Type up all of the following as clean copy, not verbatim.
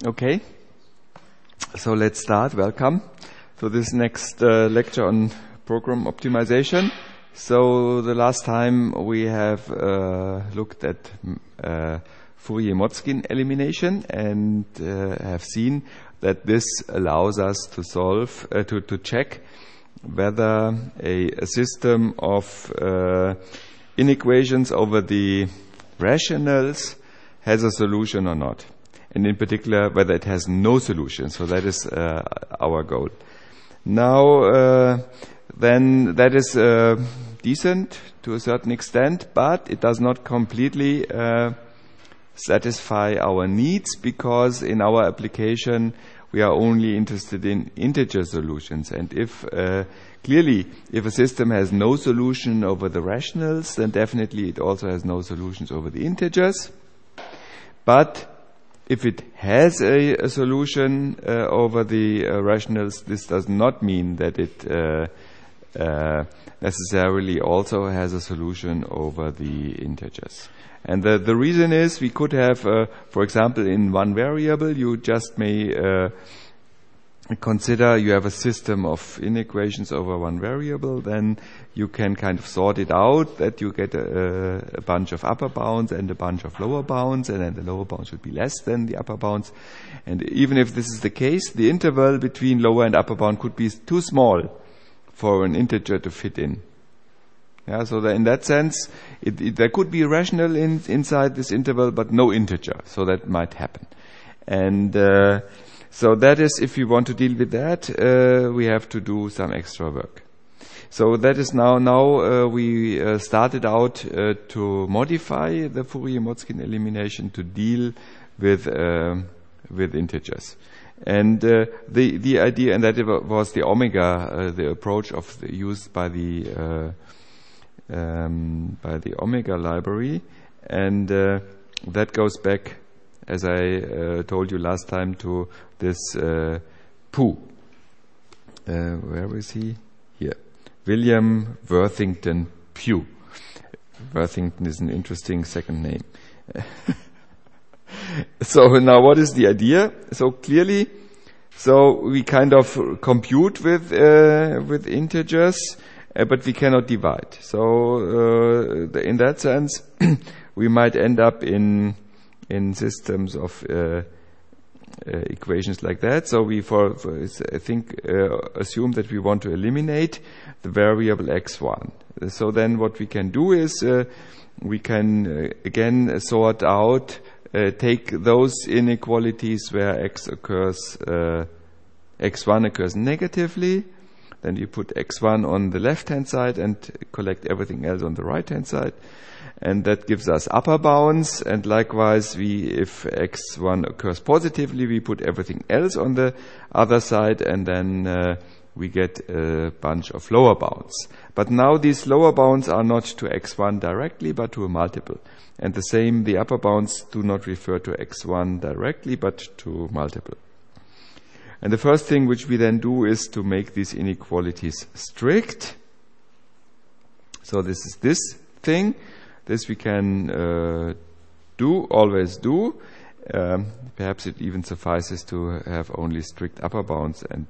Okay, so let's start. Welcome to this next lecture on program optimization. So the last time we have looked at Fourier-Motzkin elimination and have seen that this allows us to solve, to check whether a system of inequations over the rationals has a solution or not. And in particular, whether it has no solution. So that is our goal. Now, then that is decent to a certain extent, but it does not completely satisfy our needs, because in our application we are only interested in integer solutions. And if clearly, if a system has no solution over the rationals, then definitely it also has no solutions over the integers. But if it has a solution over the rationals, this does not mean that it necessarily also has a solution over the integers. And the reason is we could have, for example, in one variable, you just may consider you have a system of inequations over one variable, then you can kind of sort it out that you get a bunch of upper bounds and a bunch of lower bounds, and then the lower bounds should be less than the upper bounds. And even if this is the case, the interval between lower and upper bound could be too small for an integer to fit in. Yeah, so that in that sense, there could be a rational inside this interval, but no integer. So that might happen. And so that is, if we want to deal with that, we have to do some extra work. So that is now we started out to modify the Fourier-Motzkin elimination to deal with integers. And the idea, and that was the omega, the approach used by the omega library, and that goes back, as I told you last time, to this Pooh. Where is he? Here. William Worthington Pugh. Worthington is an interesting second name. So now what is the idea? So clearly, so we kind of compute with integers, but we cannot divide. So in that sense, we might end up in systems of equations like that. So we, I think, assume that we want to eliminate the variable x1. So then what we can do is we can again sort out, take those inequalities where x1 occurs negatively. Then you put x1 on the left-hand side and collect everything else on the right-hand side. And that gives us upper bounds. And likewise, if x1 occurs positively, we put everything else on the other side, and then we get a bunch of lower bounds. But now these lower bounds are not to x1 directly, but to a multiple. And the same, the upper bounds do not refer to x1 directly, but to multiple. And the first thing which we then do is to make these inequalities strict. So this is this thing. This we can always do. Perhaps it even suffices to have only strict upper bounds and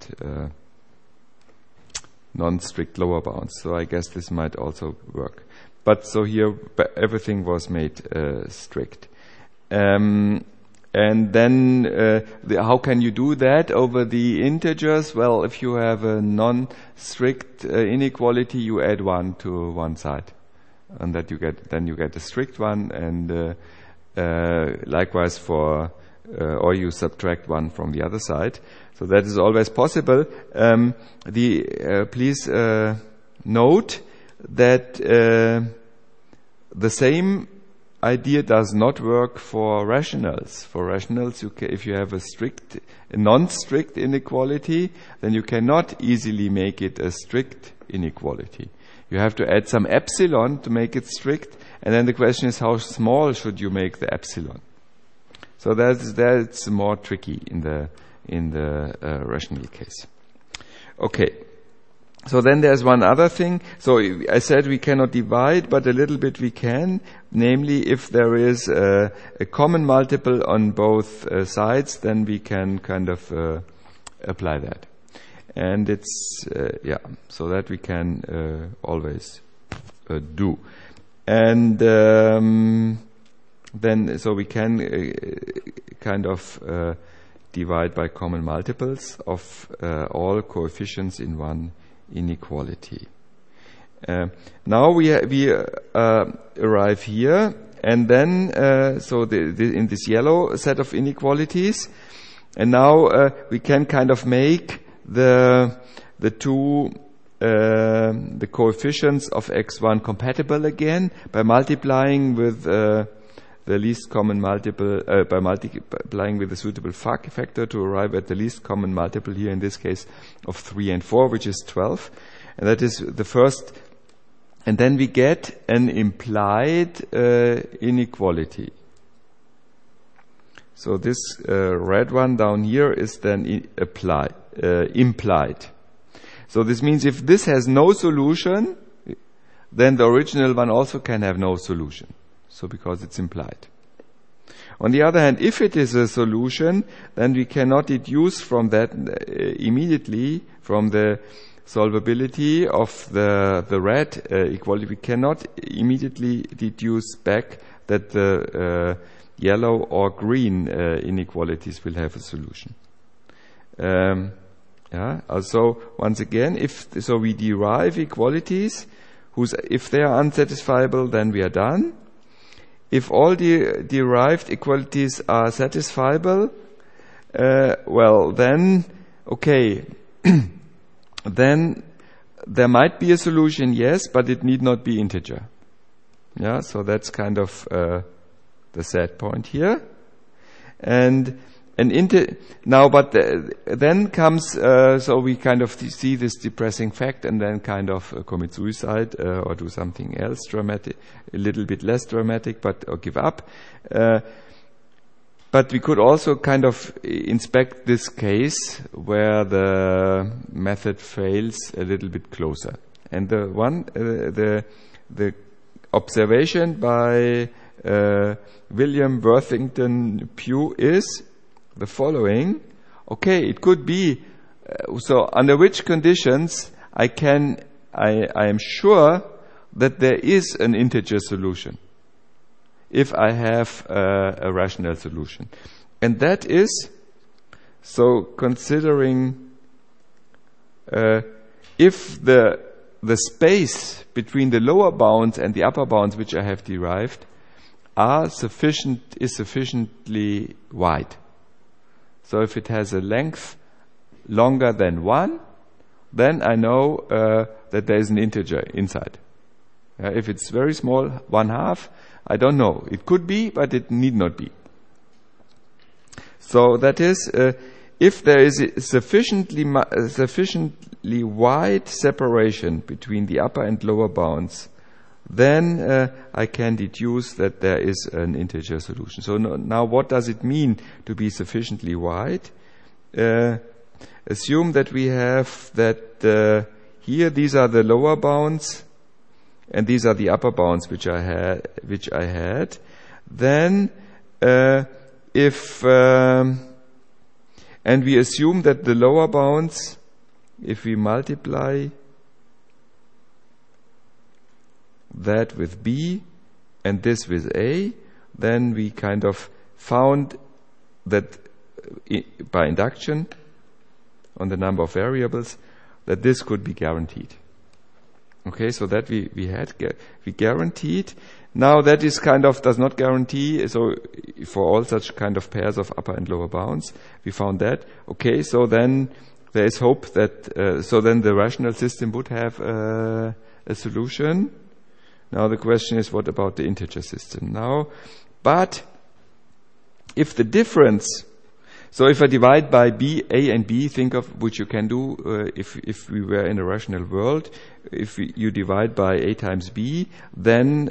non-strict lower bounds. So I guess this might also work. But so here everything was made strict. And then how can you do that over the integers? Well, if you have a non-strict inequality, you add 1 to one side. And that you get a strict one, and likewise or you subtract 1 from the other side. So that is always possible. Please note that the same idea does not work for rationals. For rationals, if you have a non-strict inequality, then you cannot easily make it a strict inequality. You have to add some epsilon to make it strict, and then the question is, how small should you make the epsilon? So that's more tricky in the rational case. Okay, So then there's one other thing. So I said we cannot divide, but a little bit we can. Namely, if there is a common multiple on both sides, then we can kind of apply that. And it's, so that we can always do. And then, so we can kind of divide by common multiples of all coefficients in one inequality. Now we arrive here, and then so in this yellow set of inequalities, and now we can kind of make the coefficients of x1 compatible again by multiplying with the least common multiple, by multiplying with a suitable factor to arrive at the least common multiple here in this case of 3 and 4, which is 12. And that is the first. And then we get an implied inequality. So this red one down here is then implied. So this means if this has no solution, then the original one also can have no solution. So because it's implied. On the other hand, if it is a solution, then we cannot deduce from that immediately from the solvability of the red equality. We cannot immediately deduce back that the yellow or green inequalities will have a solution. Also, once again, so we derive equalities if they are unsatisfiable, then we are done. If all the derived equalities are satisfiable, well then, okay, then there might be a solution, yes, but it need not be integer. Yeah, so that's kind of the sad point here. And now, but then comes, so we kind of see this depressing fact and then kind of commit suicide or do something else dramatic, a little bit less dramatic, or give up. But we could also kind of inspect this case where the method fails a little bit closer. And the observation by William Worthington Pugh is the following. Okay, it could be, so under which conditions I am sure that there is an integer solution if I have a rational solution. And that is, so considering if the space between the lower bounds and the upper bounds which I have derived is sufficiently wide. So if it has a length longer than 1, then I know that there is an integer inside. If it's very small, 1/2, I don't know. It could be, but it need not be. So that is, if there is a sufficiently wide separation between the upper and lower bounds, then I can deduce that there is an integer solution. So now what does it mean to be sufficiently wide? Assume that we have that here these are the lower bounds and these are the upper bounds which I had. Then and we assume that the lower bounds, if we multiply that with B and this with A, then we kind of found that by induction on the number of variables that this could be guaranteed. Okay, so that we guaranteed. Now that is kind of does not guarantee, so for all such kind of pairs of upper and lower bounds, we found that. Okay, so then there is hope that, so then the rational system would have a solution. Now the question is, what about the integer system? Now, but if the difference, so if I divide by B, A and B, think of which you can do if we were in a rational world. If you divide by A times B, then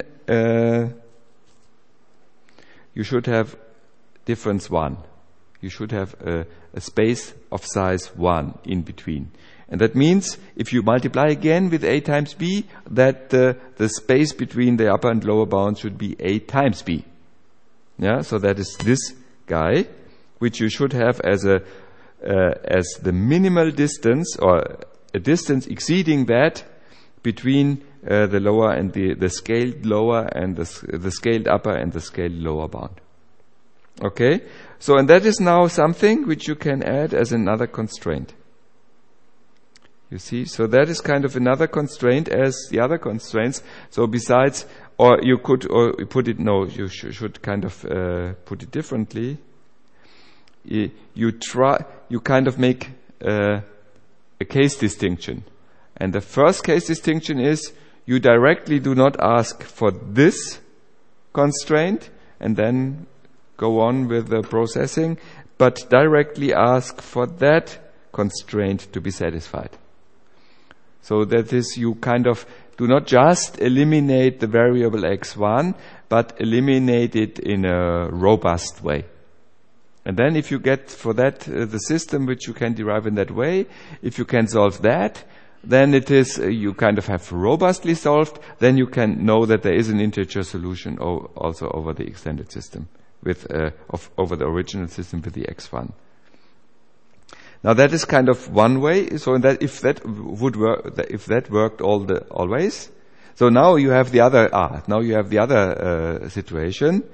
you should have difference 1. You should have a space of size 1 in between. And that means if you multiply again with a times b, that the space between the upper and lower bound should be a times b. Yeah, so that is this guy, which you should have as the minimal distance, or a distance exceeding that between the lower and the scaled lower and the scaled upper and the scaled lower bound. Okay, so and that is now something which you can add as another constraint. You see, so that is kind of another constraint as the other constraints. So besides, or you could, or put it, no, you should kind of put it differently. You kind of make a case distinction. And the first case distinction is you directly do not ask for this constraint and then go on with the processing, but directly ask for that constraint to be satisfied. So that is, you kind of do not just eliminate the variable x1, but eliminate it in a robust way. And then if you get for that the system which you can derive in that way, if you can solve that, then it is, you kind of have robustly solved, then you can know that there is an integer solution also over the extended system, with over the original system with the x1. Now that is kind of one way. So that if that would work, if that worked always, so now you have the other. Now you have the other situation.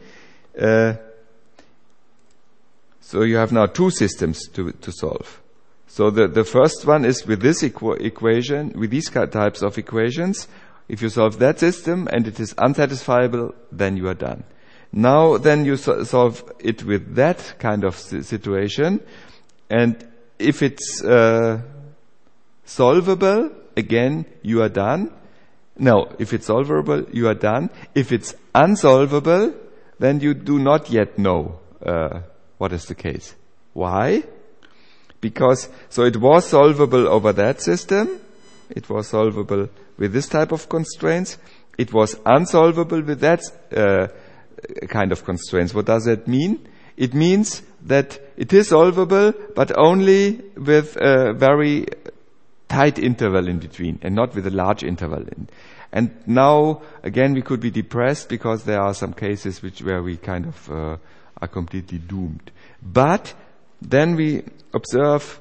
So you have now two systems to solve. So the first one is with this equation, with these types of equations. If you solve that system and it is unsatisfiable, then you are done. Now then you solve it with that kind of situation, and if it's solvable, again, you are done. No, if it's solvable, you are done. If it's unsolvable, then you do not yet know what is the case. Why? Because, so it was solvable over that system. It was solvable with this type of constraints. It was unsolvable with that kind of constraints. What does that mean? It means that it is solvable, but only with a very tight interval in between, and not with a large interval. And now, again, we could be depressed because there are some cases where we kind of are completely doomed. But then we observe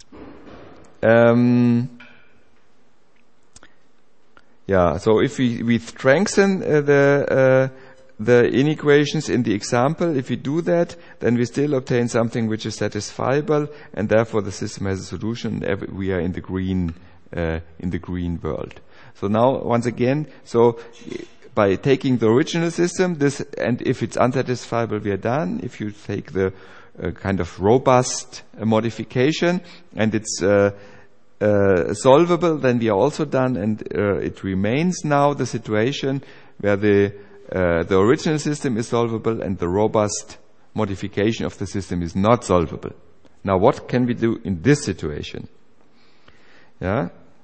so if we strengthen the inequations in the example, if we do that, then we still obtain something which is satisfiable, and therefore the system has a solution. We are in the green world. So now, once again, so by taking the original system, this, and if it's unsatisfiable, we are done. If you take the kind of robust modification and it's solvable, then we are also done, and it remains now the situation where the original system is solvable and the robust modification of the system is not solvable. Now, what can we do in this situation? Yeah.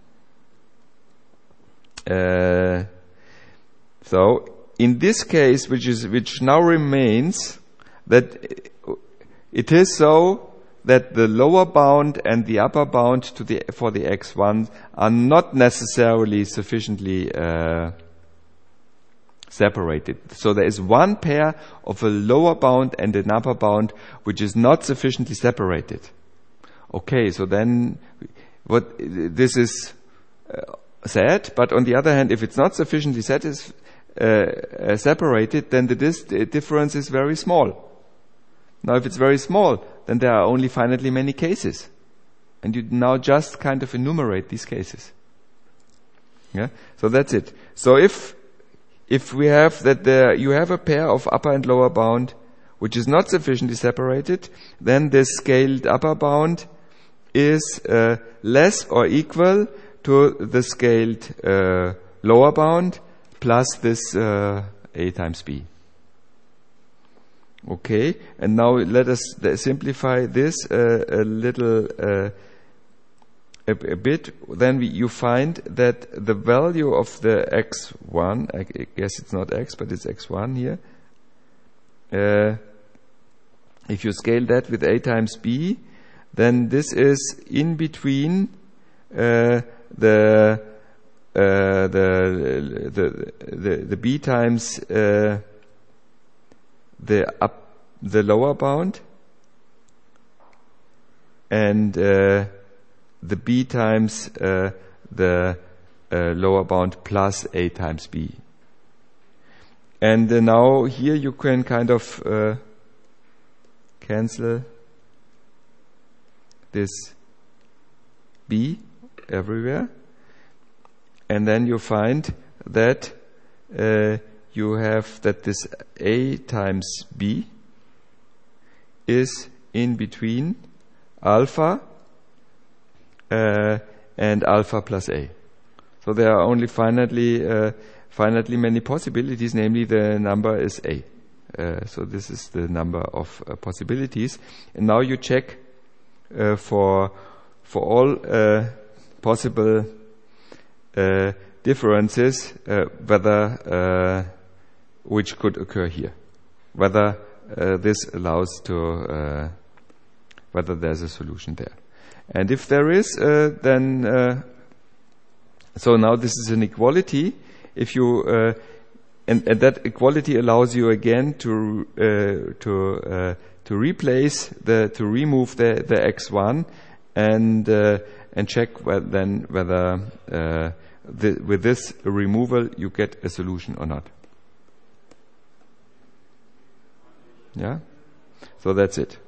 So, in this case, which now remains, that it is so that the lower bound and the upper bound for the x1 are not necessarily sufficiently separated. So there is one pair of a lower bound and an upper bound which is not sufficiently separated. Okay, so then what this is sad, but on the other hand, if it's not sufficiently separated, then the difference is very small. Now, if it's very small, then there are only finitely many cases. And you now just kind of enumerate these cases. Yeah? So that's it. So if we have that you have a pair of upper and lower bound which is not sufficiently separated, then this scaled upper bound is less or equal to the scaled lower bound plus this a times b. Okay, and now let us simplify this a little a bit. Then you find that the value of the x1, I guess it's not x, but it's x1 here. If you scale that with a times b, then this is in between the b times the lower bound, and the b times the lower bound plus a times b. And now here you can kind of cancel this b everywhere, and then you find that you have that this a times b is in between alpha and alpha plus a. So there are only finitely many possibilities, namely the number is a. So this is the number of possibilities. And now you check for all possible differences whether which could occur here, whether this allows to whether there's a solution there. And if there is, then so now this is an equality. If you and that equality allows you again to replace to remove the x1 and check whether with this removal you get a solution or not. Yeah, so that's it.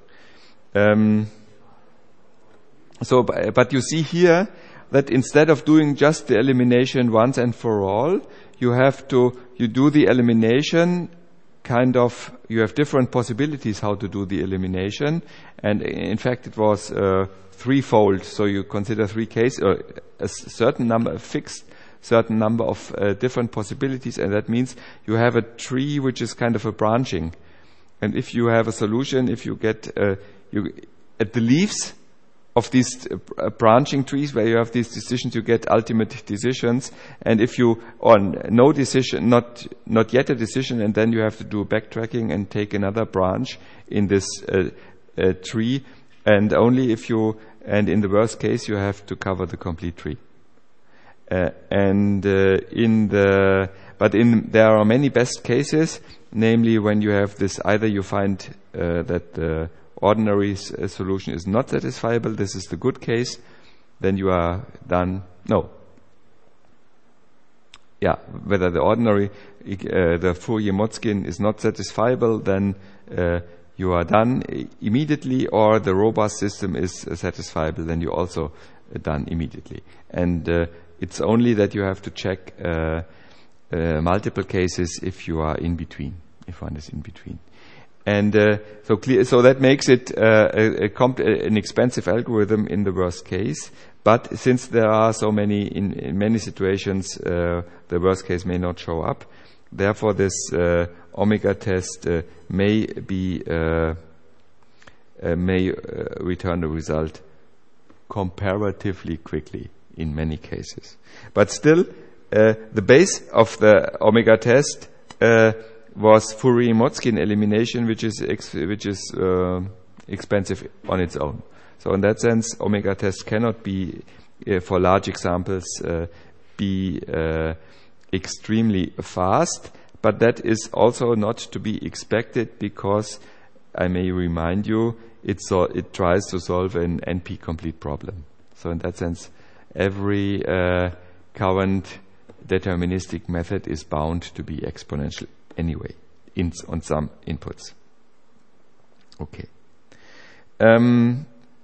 So, but you see here that instead of doing just the elimination once and for all, you do the elimination kind of, you have different possibilities how to do the elimination. And in fact, it was threefold. So you consider three cases, or a certain number, a fixed certain number of different possibilities. And that means you have a tree which is kind of a branching. And if you have a solution, if you get, at the leaves of these branching trees where you have these decisions, you get ultimate decisions. And if you on no decision, not yet a decision, and then you have to do backtracking and take another branch in this tree. And only if you, and in the worst case, you have to cover the complete tree. There are many best cases, namely when you have this, either you find that the ordinary solution is not satisfiable, this is the good case, then you are done. No. Yeah, whether the ordinary, the Fourier-Motzkin is not satisfiable, then you are done immediately, or the robust system is satisfiable, then you also done immediately. And it's only that you have to check multiple cases if you are in between, if one is in between. And so that makes it an expensive algorithm in the worst case. But since there are so many, in many situations, the worst case may not show up. Therefore, this omega test may return the result comparatively quickly in many cases. But still, the base of the omega test was Fourier-Motzkin elimination, which is expensive on its own. So in that sense, omega test cannot be, for large examples, be extremely fast. But that is also not to be expected, because I may remind you, it tries to solve an NP-complete problem. So in that sense, every current deterministic method is bound to be exponential anyway, on some inputs. Okay. Then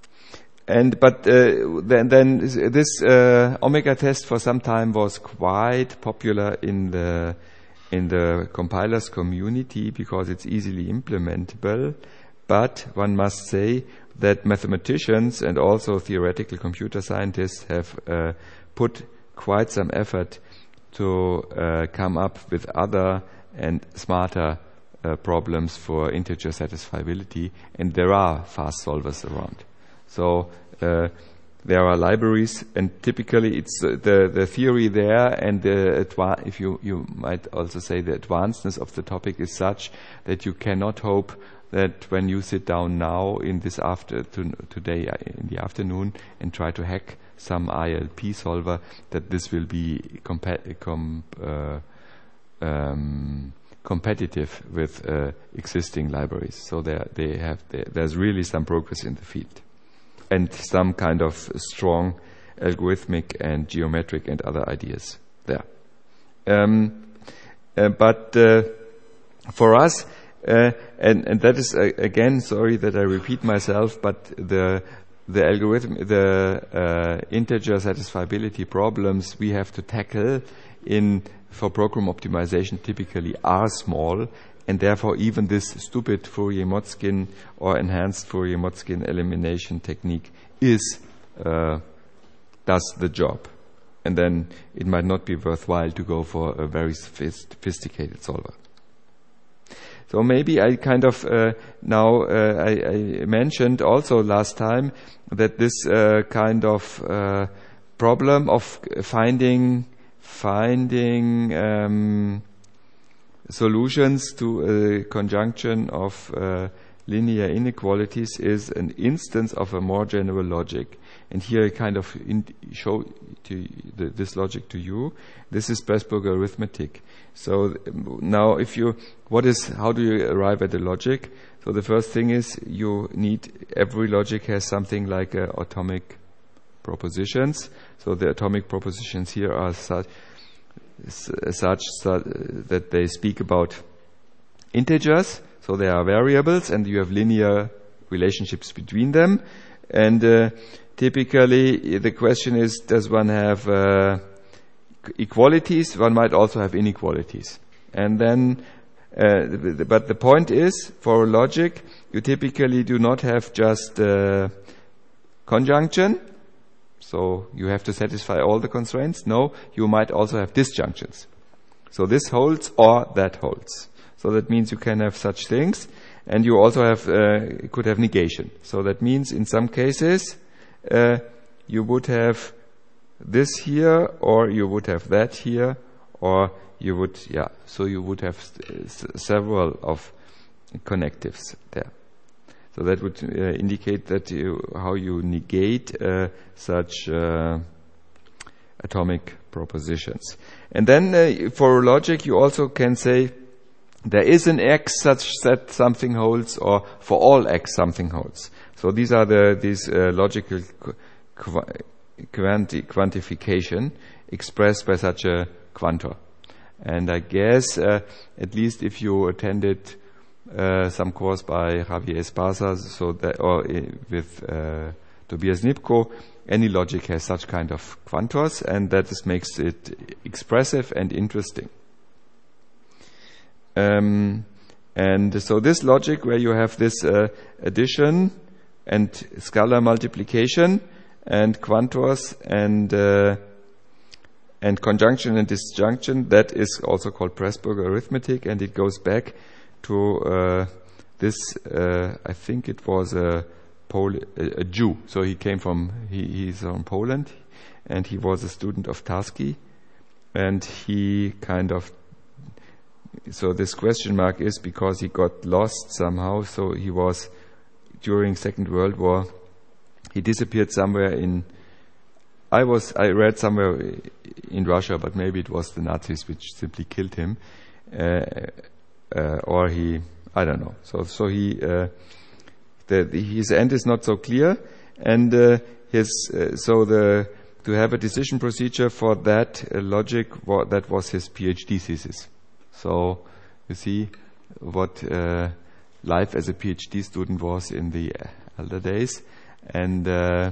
this omega test for some time was quite popular in the compilers community because it's easily implementable. But one must say that mathematicians and also theoretical computer scientists have put quite some effort to come up with other and smarter problems for integer satisfiability, and there are fast solvers around. So there are libraries, and typically it's the theory there, and if you might also say the advancedness of the topic is such that you cannot hope that when you sit down now in this today in the afternoon and try to hack some ILP solver, that this will be competitive with existing libraries. So there's really some progress in the field, and some kind of strong algorithmic and geometric and other ideas there. But for us, and that is again, sorry that I repeat myself, but the integer satisfiability problems we have to tackle for program optimization typically are small, and therefore even this stupid Fourier-Motzkin or enhanced Fourier-Motzkin elimination technique does the job. And then it might not be worthwhile to go for a very sophisticated solver. So maybe I kind of I mentioned also last time that this kind of problem of finding solutions to a conjunction of linear inequalities is an instance of a more general logic. And here I kind of show this logic to you. This is Pressburger arithmetic. So now how do you arrive at the logic? So the first thing is every logic has something like atomic propositions. So the atomic propositions here are such that they speak about integers. So they are variables, and you have linear relationships between them. And typically, the question is, does one have equalities? One might also have inequalities. And then, but the point is, for logic, you typically do not have just conjunction. So you have to satisfy all the constraints. No, you might also have disjunctions. So this holds or that holds. So that means you can have such things. And you also could have negation. So that means in some cases, you would have this here, or you would have that here, or you would have several of connectives there. So that would indicate that how you negate such atomic propositions. And then for logic, you also can say there is an X such that something holds, or for all X something holds. So these are these logical quantification expressed by such a quantor. And I guess at least if you attended some course by Javier Esparza, with Tobias Nipko, any logic has such kind of quantors, and that makes it expressive and interesting. And so this logic where you have this addition and scalar multiplication and quantors and conjunction and disjunction, that is also called Pressburger arithmetic, and it goes back to this. I think it was a Jew. So he's from Poland, and he was a student of Tarski, and he kind of. So this question mark is because he got lost somehow. So he was during Second World War. He disappeared somewhere I read somewhere in Russia, but maybe it was the Nazis which simply killed him, or I don't know. So his end is not so clear, and to have a decision procedure for that logic, that was his PhD thesis. So you see what life as a PhD student was in the elder days, and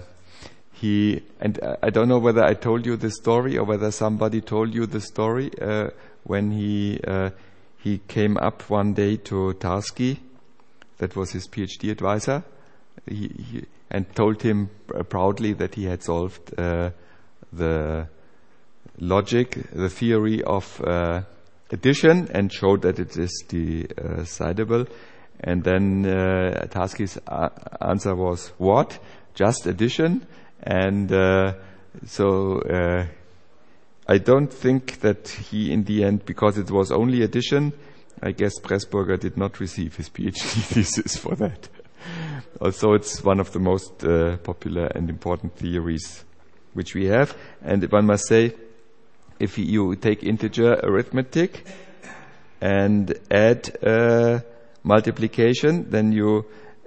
I don't know whether I told you this story or whether somebody told you the story when he came up one day to Tarski, that was his PhD advisor, and told him proudly that he had solved the logic, the theory of addition, and showed that it is decidable. And then Tarski's answer was, what? Just addition? And so I don't think that he, in the end, because it was only addition, I guess Pressburger did not receive his PhD thesis for that. Also, it's one of the most popular and important theories which we have. And one must say, if you take integer arithmetic and add multiplication, then you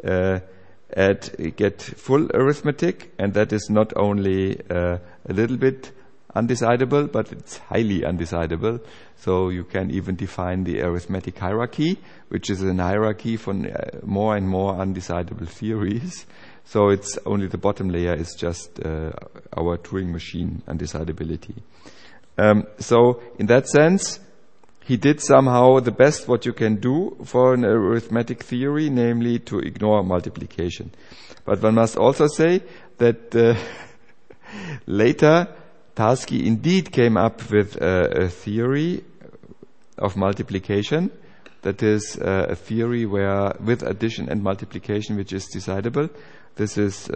get full arithmetic, and that is not only a little bit undecidable, but it's highly undecidable. So you can even define the arithmetic hierarchy, which is an hierarchy for more and more undecidable theories. So it's only the bottom layer is just our Turing machine undecidability. So in that sense, he did somehow the best what you can do for an arithmetic theory, namely to ignore multiplication. But one must also say that later Tarski indeed came up with a theory of multiplication. That is a theory where with addition and multiplication which is decidable. This is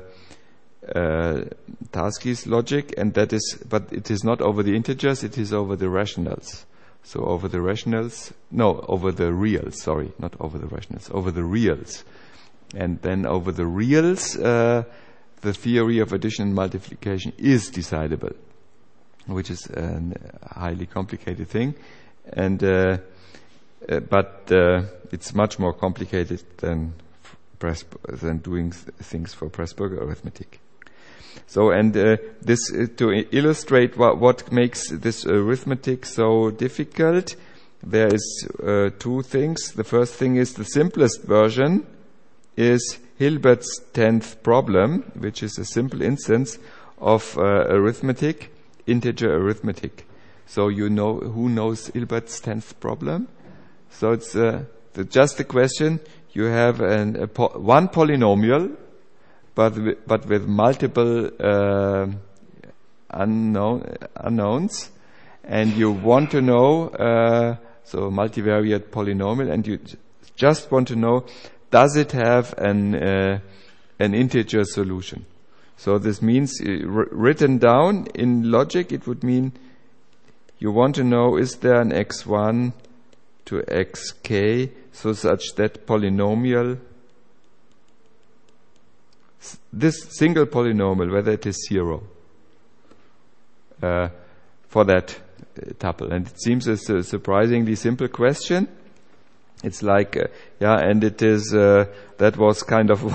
Tarski's logic, and that is, but it is not over the integers, it is over the rationals. So over the rationals, no, over the reals, sorry, not over the rationals, over the reals. And then over the reals, the theory of addition and multiplication is decidable, which is a highly complicated thing. And but it's much more complicated than doing things for Pressburger arithmetic. So, and this to illustrate what makes this arithmetic so difficult, there is two things. The first thing is the simplest version is Hilbert's 10th problem, which is a simple instance of arithmetic, integer arithmetic. So you know who knows Hilbert's 10th problem? So it's just the question: you have one polynomial, but with multiple unknowns, and you want to know so multivariate polynomial, and you just want to know, does it have an integer solution? So this means written down in logic, it would mean you want to know, is there an x1 to xk so such that polynomial, this single polynomial, whether it is 0 for that tuple. And it seems a surprisingly simple question. It's like, and it is, that was kind of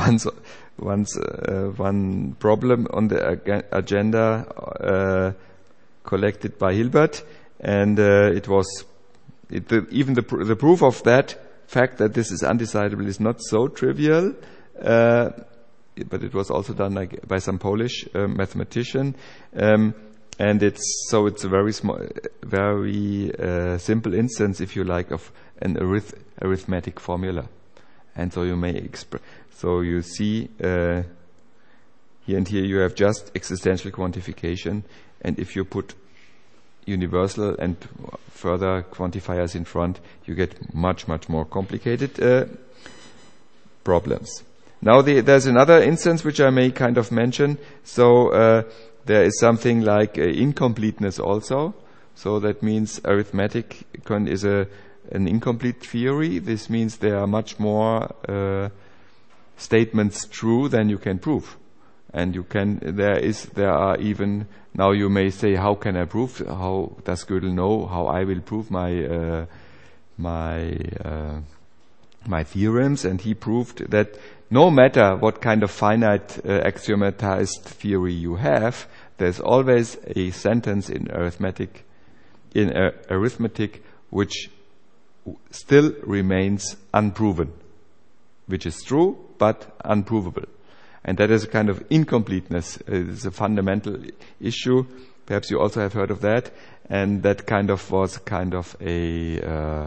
one problem on the agenda collected by Hilbert, and it was, even the proof of that fact that this is undecidable is not so trivial, but it was also done by some Polish mathematician, and it's a very small, very simple instance, if you like, of an arithmetic formula. And so you may so you see here and here you have just existential quantification, and if you put universal and further quantifiers in front, you get much more complicated problems. Now there's another instance which I may kind of mention. So there is something like incompleteness also. So that means arithmetic is an incomplete theory. This means there are much more statements true than you can prove. And there are even, now you may say, how can I prove? How does Gödel know how I will prove my theorems? And he proved that no matter what kind of finite axiomatized theory you have, there's always a sentence in arithmetic which still remains unproven, which is true but unprovable. And that is a kind of incompleteness. It is a fundamental issue. Perhaps you also have heard of that. And that kind of was kind of a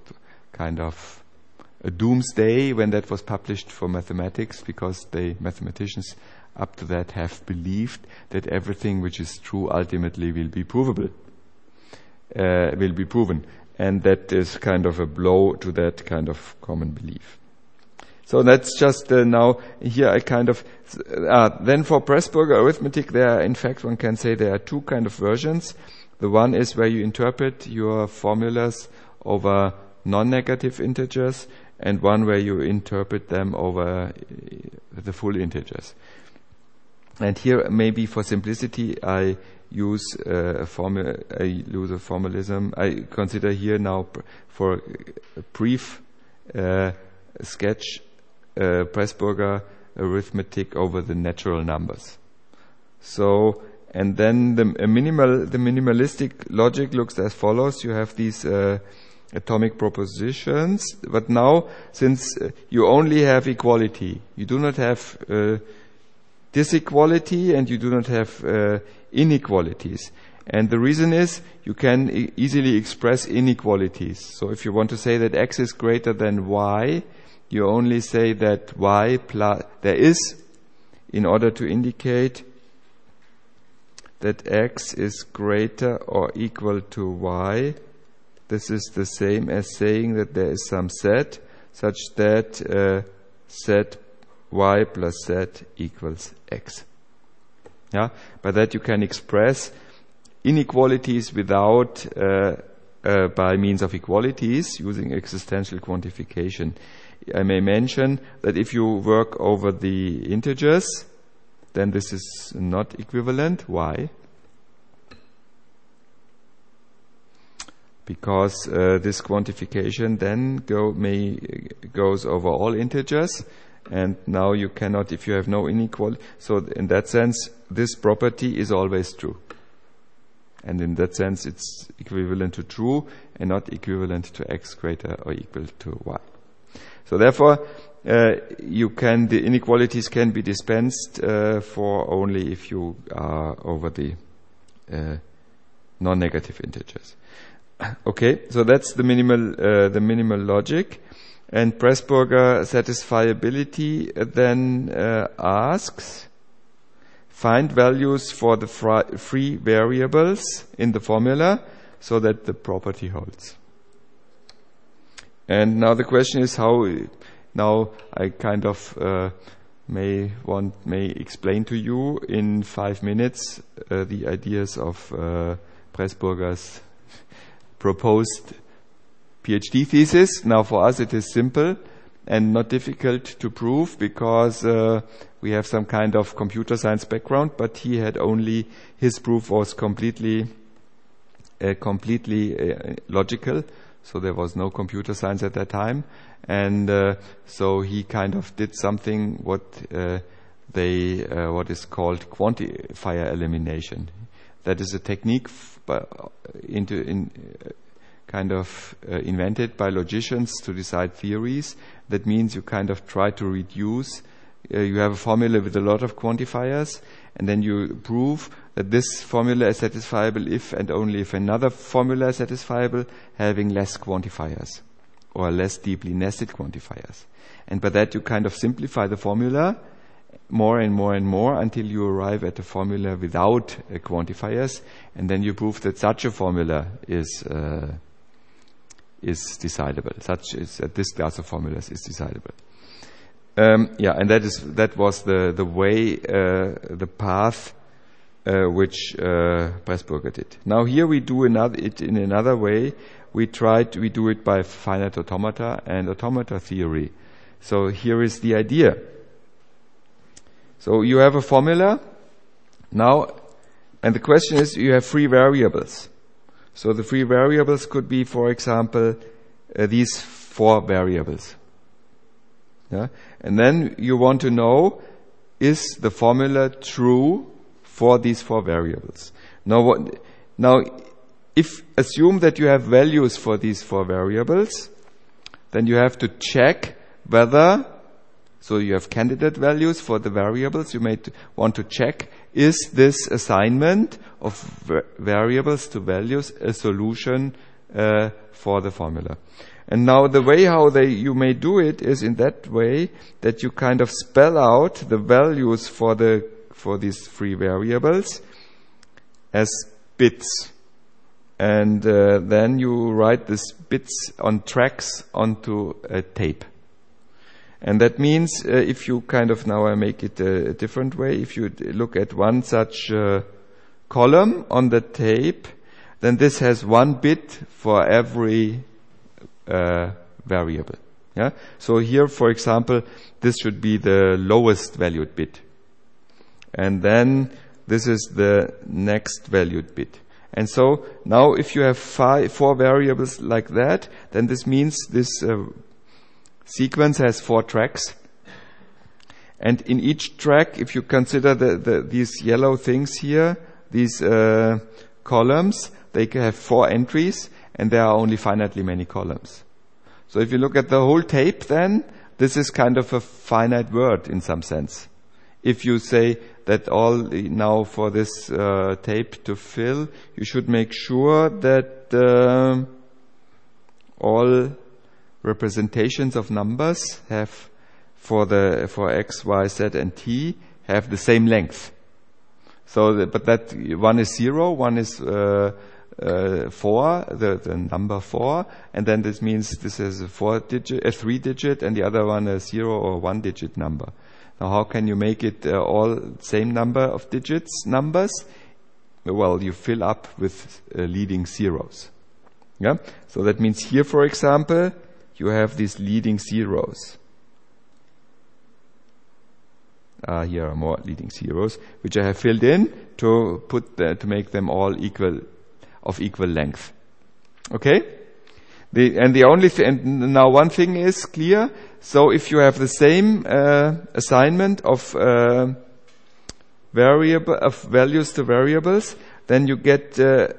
doomsday when that was published for mathematics, because mathematicians up to that have believed that everything which is true ultimately will be provable, will be proven. And that is kind of a blow to that kind of common belief. So that's just now here I kind of, then for Pressburger arithmetic in fact one can say there are two kind of versions. The one is where you interpret your formulas over non-negative integers, and one where you interpret them over the full integers. And here, maybe for simplicity, I use a formalism. I consider here now for a brief sketch Pressburger arithmetic over the natural numbers. So, and then the minimalistic logic looks as follows. You have these atomic propositions, but now, since you only have equality, you do not have disequality, and you do not have inequalities. And the reason is you can easily express inequalities. So if you want to say that x is greater than y, you only say that y plus, there is, in order to indicate that x is greater or equal to y, this is the same as saying that there is some set such that set y plus z equals x. Yeah, by that you can express inequalities without by means of equalities using existential quantification. I may mention that if you work over the integers, then this is not equivalent. Why? Because this quantification then goes over all integers, and now you cannot, if you have no inequality. So in that sense, this property is always true. And in that sense, it's equivalent to true and not equivalent to x greater or equal to y. So therefore, the inequalities can be dispensed for only if you are over the non-negative integers. Okay, so that's the minimal logic. And Pressburger satisfiability then asks, find values for the free variables in the formula so that the property holds. And now the question is how. Now I kind of may explain to you in 5 minutes the ideas of Pressburger's proposed PhD thesis. Now for us it is simple and not difficult to prove because we have some kind of computer science background, but he had only, his proof was completely logical, so there was no computer science at that time, and so he kind of did something what is called quantifier elimination. That is a technique invented by logicians to decide theories. That means you kind of try to reduce. You have a formula with a lot of quantifiers, and then you prove that this formula is satisfiable if and only if another formula is satisfiable, having less quantifiers or less deeply nested quantifiers. And by that you kind of simplify the formula more and more and more until you arrive at a formula without quantifiers, and then you prove that such a formula is decidable. Such is that this class of formulas is decidable. And that was the way, the path which Pressburger did. Now here we do it in another way. We do it by finite automata and automata theory. So here is the idea. So you have a formula now, and the question is, you have free variables. So the free variables could be, for example, these 4 variables. Yeah? And then you want to know, is the formula true for these 4 variables? Now, if assume that you have values for these 4 variables, then you have to check whether, so you have candidate values for the variables, you may want to check, is this assignment of variables to values a solution for the formula? And now the way how you may do it is in that way that you kind of spell out the values for these free variables as bits. And then you write these bits on tracks onto a tape. And that means if you now I make it a different way, if you look at one such column on the tape, then this has 1 bit for every variable. Yeah. So here, for example, this should be the lowest valued bit. And then this is the next valued bit. And so now if you have 4 variables like that, then this means this sequence has 4 tracks. And in each track, if you consider these yellow things here, these columns, they can have 4 entries, and there are only finitely many columns. So if you look at the whole tape, then this is kind of a finite word in some sense. If you say that now for this tape to fill, you should make sure that all representations of numbers have for x, y, z, and t have the same length. So, but that one is 0, one is 4, the number 4, and then this means this is a 3-digit, and the other one a 0 or 1-digit number. Now, how can you make it all same number of digits numbers? Well, you fill up with leading zeros. Yeah. So that means here, for example, you have these leading zeros. Here are more leading zeros, which I have filled in to make them all of equal length. Okay? And now one thing is clear. So if you have the same assignment of values to variables, then you get the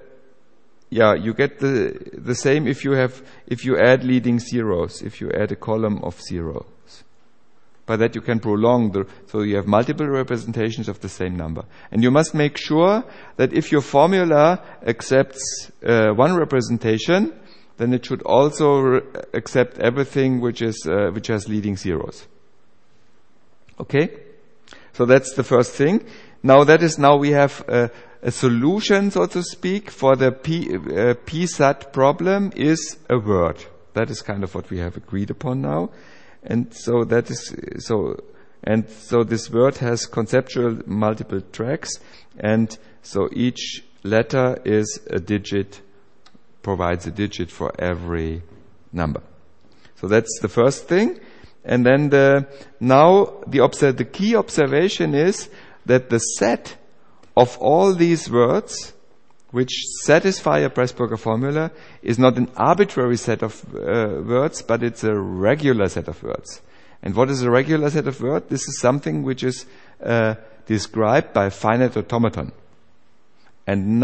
same if you add leading zeros, if you add a column of zeros. By that you can prolong so you have multiple representations of the same number. And you must make sure that if your formula accepts one representation, then it should also accept everything which has leading zeros. Okay? So that's the first thing. Now we have a solution, so to speak, for the PSAT problem is a word. That is kind of what we have agreed upon now. And so this word has conceptual multiple tracks, and so each letter is provides a digit for every number. So that's the first thing. And then the key observation is that the set of all these words which satisfy a Pressburger formula is not an arbitrary set of words, but it's a regular set of words. And what is a regular set of words? This is something which is described by a finite automaton. And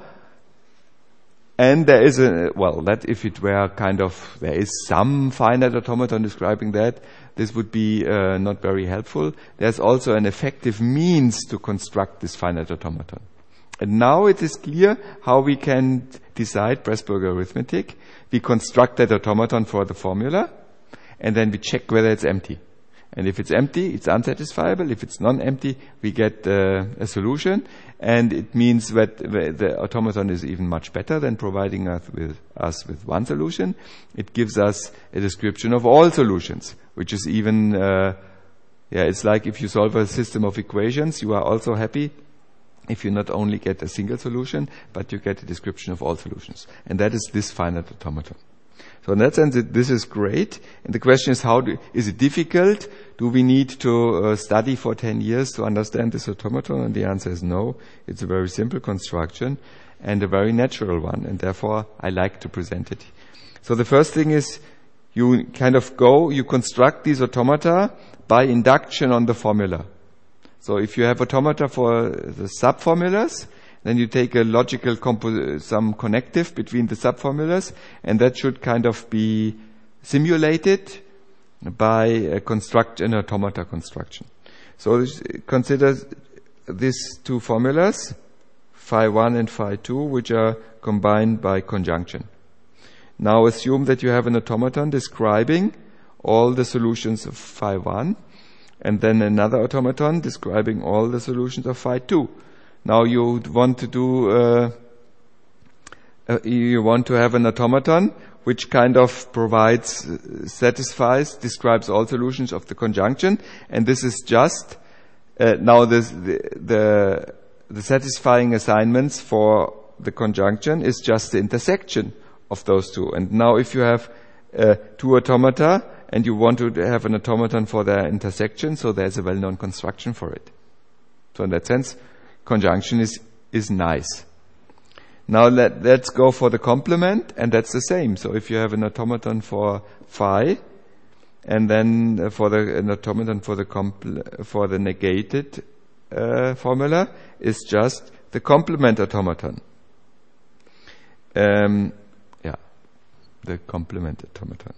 there is that if it were there is some finite automaton describing that, this would be not very helpful. There's also an effective means to construct this finite automaton. And now it is clear how we can decide Pressburger arithmetic. We construct that automaton for the formula, and then we check whether it's empty. And if it's empty, it's unsatisfiable. If it's non-empty, we get a solution. And it means that the automaton is even much better than providing us with one solution. It gives us a description of all solutions, which is even, it's like if you solve a system of equations, you are also happy if you not only get a single solution, but you get a description of all solutions. And that is this finite automaton. So in that sense, this is great. And the question is, is it difficult? Do we need to study for 10 years to understand this automaton? And the answer is no. It's a very simple construction and a very natural one. And therefore, I like to present it. So the first thing is you construct these automata by induction on the formula. So if you have automata for the subformulas, then you take a logical some connective between the subformulas, and that should be simulated by an automata construction. So consider these two formulas, phi 1 and phi 2, which are combined by conjunction. Now assume that you have an automaton describing all the solutions of phi 1, and then another automaton describing all the solutions of phi 2. Now you want to have an automaton which describes all solutions of the conjunction, and this is just now the satisfying assignments for the conjunction is just the intersection of those two. And now if you have two automata and you want to have an automaton for their intersection, so there's a well-known construction for it. So in that sense, conjunction is nice. Now let's go for the complement, and that's the same. So if you have an automaton for phi, and then for an automaton for the negated formula is just the complement automaton. The complement automaton.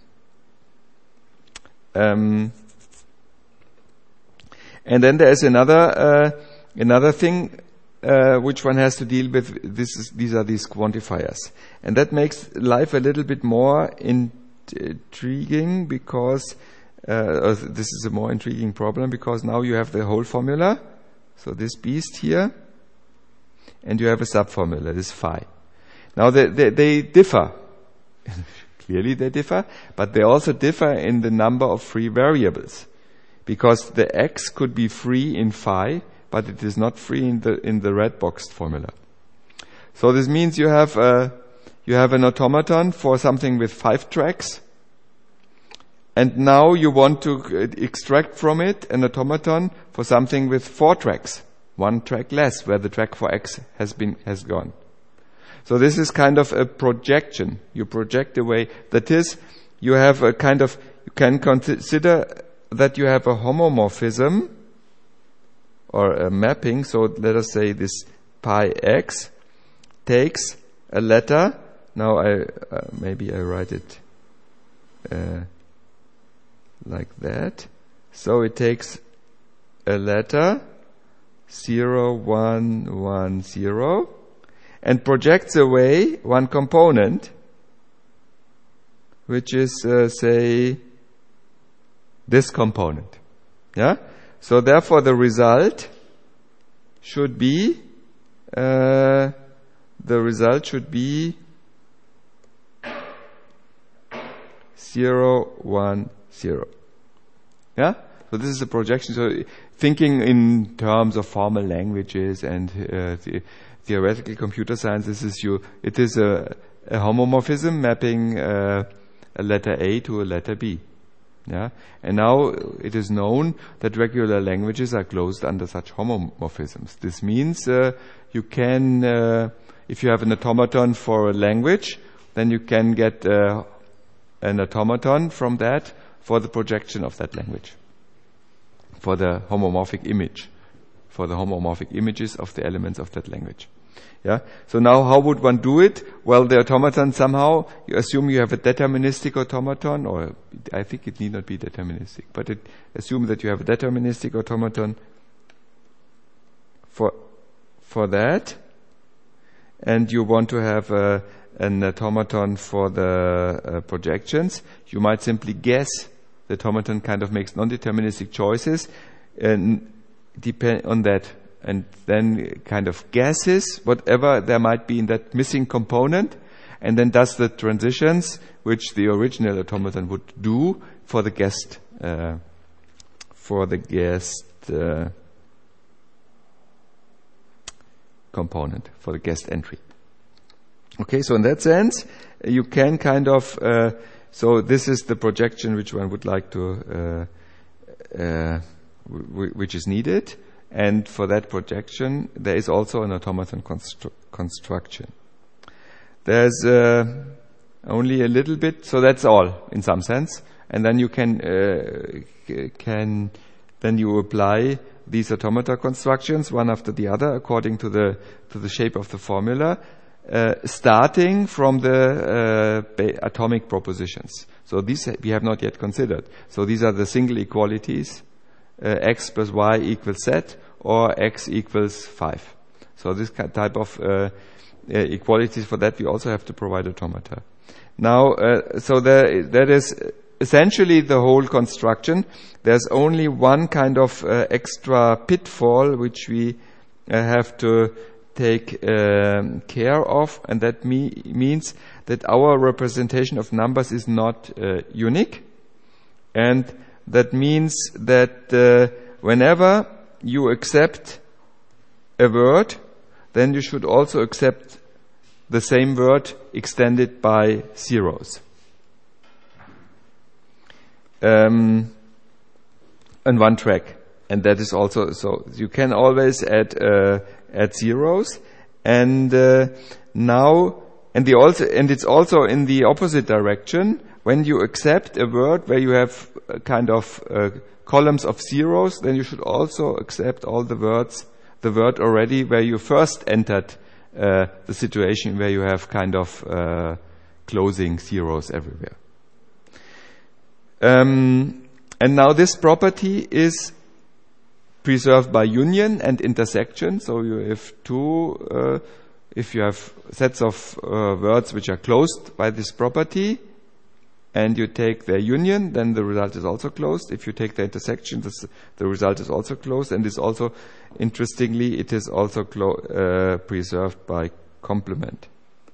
And then there is another thing which one has to deal with. These are these quantifiers, and that makes life a little bit more intriguing because this is a more intriguing problem because now you have the whole formula, so this beast here, and you have a subformula, this phi. Now they differ. Clearly they differ, but they also differ in the number of free variables, because the x could be free in phi, but it is not free in the red boxed formula. So this means you have an automaton for something with 5 tracks, and now you want to extract from it an automaton for something with 4 tracks, 1 track less, where the track for x has gone. So this is kind of a projection. You project away. That is, you have a kind of, you can consider that you have a homomorphism or a mapping. So let us say this pi x takes a letter. Now maybe I write it like that. So it takes a letter 0, 1, 1, 0. And projects away one component, which is, say, this component. Yeah? So therefore the result should be, 0, 1, 0. Yeah? So this is a projection. So thinking in terms of formal languages and theoretical computer science, it is a homomorphism mapping a letter A to a letter B. Yeah? And now it is known that regular languages are closed under such homomorphisms. This means you can, if you have an automaton for a language, then you can get an automaton from that for the projection of that language, for the homomorphic image, for the homomorphic images of the elements of that language. Yeah. So now how would one do it? Well, the automaton somehow, you assume you have a deterministic automaton, or I think it need not be deterministic, but assume that you have a deterministic automaton for that, and you want to have an automaton for the projections. You might simply guess. The automaton kind of makes non-deterministic choices and depend on that, and then kind of guesses whatever there might be in that missing component, and then does the transitions which the original automaton would do for the guessed component, for the guessed entry. Okay, so in that sense, you can kind of so this is the projection which one would like to, which is needed. And for that projection, there is also an automaton construction. There's only a little bit, so that's all in some sense. And then you then you apply these automata constructions one after the other according to the shape of the formula. Starting from the atomic propositions. So these we have not yet considered. So these are the single equalities, x plus y equals z, or x equals 5. So this type of equalities, for that we also have to provide automata. Now, so that is essentially the whole construction. There's only one kind of extra pitfall which we have to take care of, and that means that our representation of numbers is not unique, and that means that whenever you accept a word, then you should also accept the same word extended by zeros. On one track. and that is also, so you can always add zeros, and now, and it's also in the opposite direction. When you accept a word where you have kind of columns of zeros, then you should also accept all the word already where you first entered the situation where you have kind of closing zeros everywhere. And now this property is preserved by union and intersection. So you have two, if you have sets of words which are closed by this property, and you take their union, then the result is also closed. If you take the intersection, the result is also closed. And is also, interestingly, it is also preserved by complement.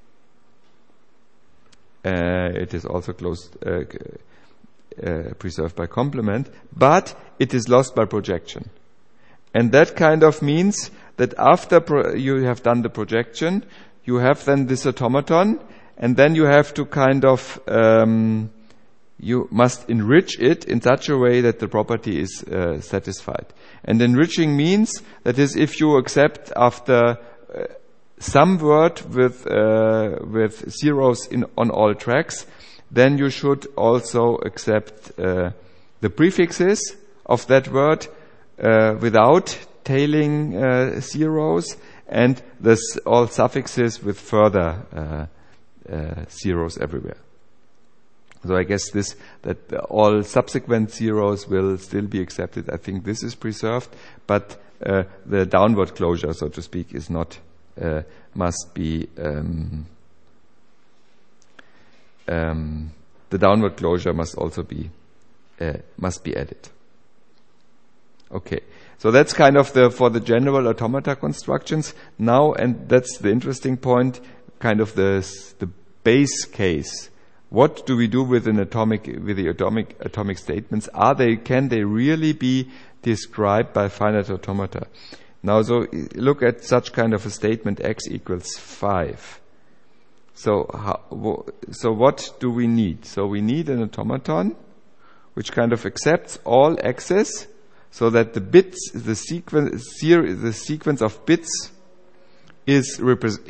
It is also preserved by complement, but it is lost by projection. And that kind of means that after you have done the projection, you have then this automaton, and then you have to kind of, you must enrich it in such a way that the property is satisfied. And enriching means, that is, if you accept after some word with zeros on all tracks, then you should also accept the prefixes of that word without tailing zeros, and all suffixes with further zeros everywhere. So I guess that all subsequent zeros will still be accepted. I think this is preserved, but the downward closure, so to speak, is not, must be, the downward closure must also be, must be added. Okay. So that's kind of for the general automata constructions. Now, and that's the interesting point, kind of the base case. What do we do with the atomic statements? Can they really be described by finite automata? Now, so look at such kind of a statement: x equals 5. So what do we need? So we need an automaton which kind of accepts all x's, so that the bits, the sequence of bits is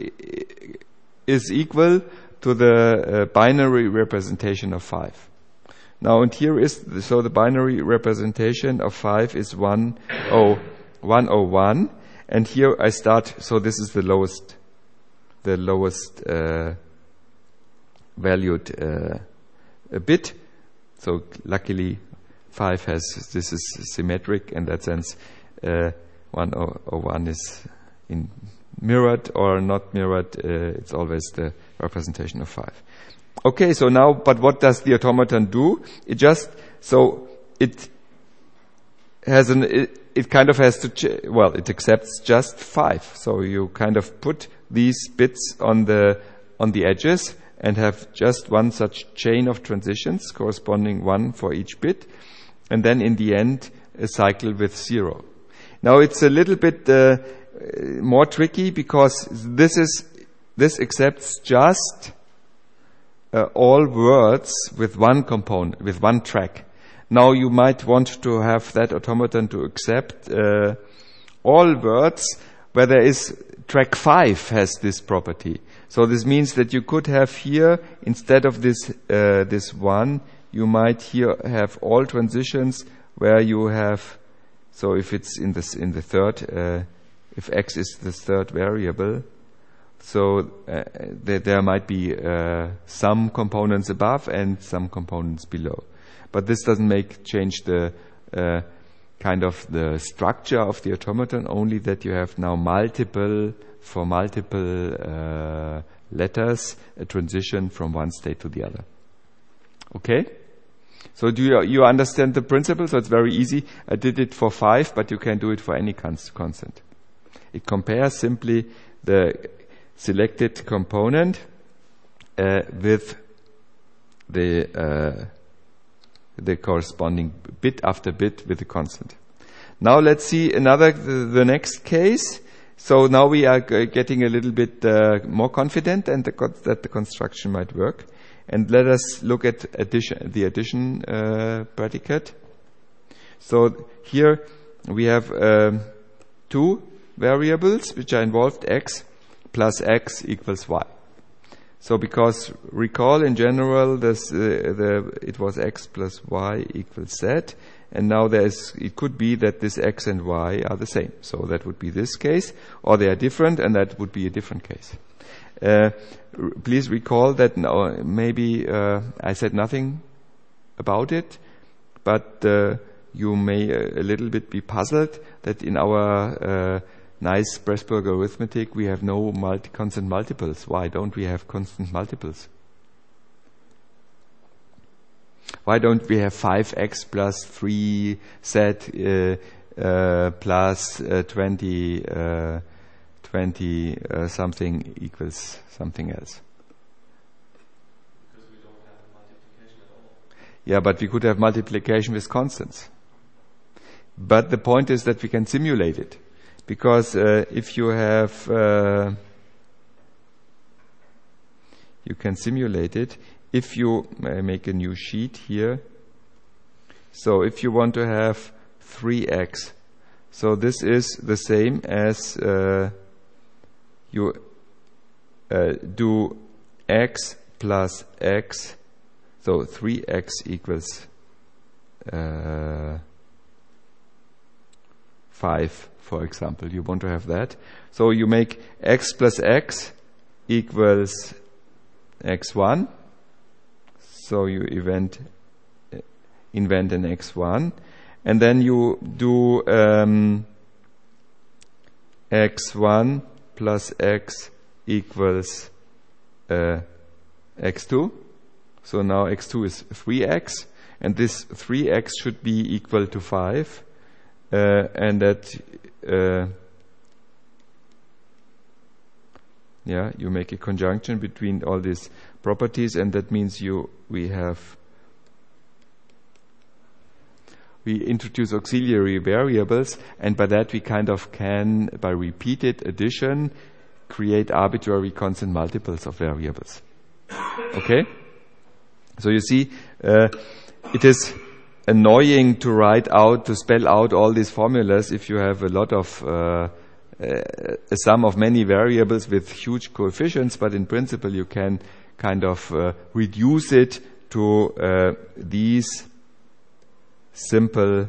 equal to the binary representation of 5. Now, and here is, so the binary representation of 5 is 101, and here I start, so this is the lowest valued bit. So luckily 5 this is symmetric in that sense. 101 is in mirrored or not mirrored, it's always the representation of 5. Okay, so now, but what does the automaton do? It just, so it has it kind of has to, it accepts just 5. So you kind of put these bits on the edges and have just one such chain of transitions corresponding 1 for each bit, and then in the end a cycle with 0. Now it's a little bit more tricky, because this accepts just all words with one component, with one track. Now you might want to have that automaton to accept all words where there is track 5 has this property. So this means that you could have here, instead of this one, you might here have all transitions where you have, so if it's in the third, if x is the third variable, so there might be some components above and some components below. But this doesn't change the kind of the structure of the automaton, only that you have now multiple letters, a transition from one state to the other. Okay? So do you understand the principle? So it's very easy. I did it for 5, but you can do it for any constant. It compares simply the selected component with the corresponding bit after bit with the constant. Now let's see the next case. So now we are getting a little bit more confident and that the construction might work. And let us look at the addition predicate. So here we have two variables which are involved, x plus x equals y. So because recall in general this it was x plus y equals z, and now it could be that this x and y are the same. So that would be this case, or they are different, and that would be a different case. Please recall that maybe I said nothing about it, but you may a little bit be puzzled that in our nice Pressburger arithmetic we have no constant multiples. Why don't we have constant multiples? Why don't we have 5x plus 3z plus 20 something equals something else? Because we don't have multiplication at all. Yeah, but we could have multiplication with constants. But the point is that we can simulate it. Because if you have, you can simulate it. If you make a new sheet here, so if you want to have 3x, so this is the same as you do x plus x, so 3x equals 5, for example. You want to have that. So you make x plus x equals x1. So you invent an x1. And then you do x1 plus x equals x2. So now x2 is 3x. And this 3x should be equal to 5. And that, you make a conjunction between all these properties, and that means we introduce auxiliary variables, and by that we kind of can, by repeated addition, create arbitrary constant multiples of variables. Okay? So you see, it is annoying to spell out all these formulas if you have a lot of a sum of many variables with huge coefficients, but in principle you can kind of reduce it to these simple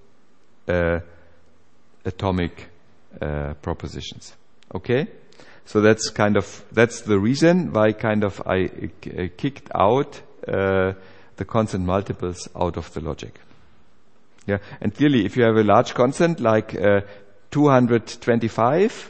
atomic propositions. Okay? So that's the reason why I kicked out the constant multiples out of the logic. Yeah, and clearly, if you have a large constant like 225,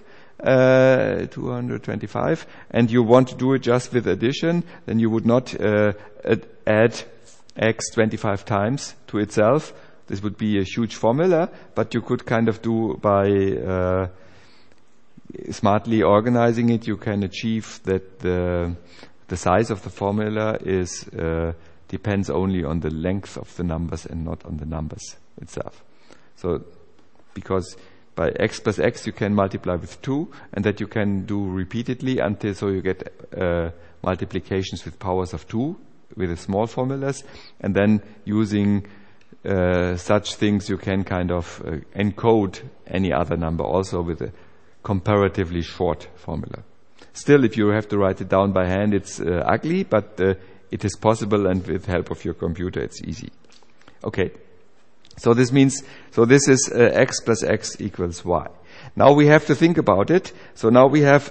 and you want to do it just with addition, then you would not add x 25 times to itself. This would be a huge formula, but you could kind of do by smartly organizing it. You can achieve that the size of the formula is depends only on the length of the numbers and not on the numbers itself. So, because by x plus x you can multiply with 2, and that you can do repeatedly until so you get multiplications with powers of 2 with the small formulas, and then using such things you can kind of encode any other number also with a comparatively short formula. Still, if you have to write it down by hand, it's ugly, but it is possible, and with help of your computer it's easy. Okay. So this means, this is x plus x equals y. Now we have to think about it. So now we have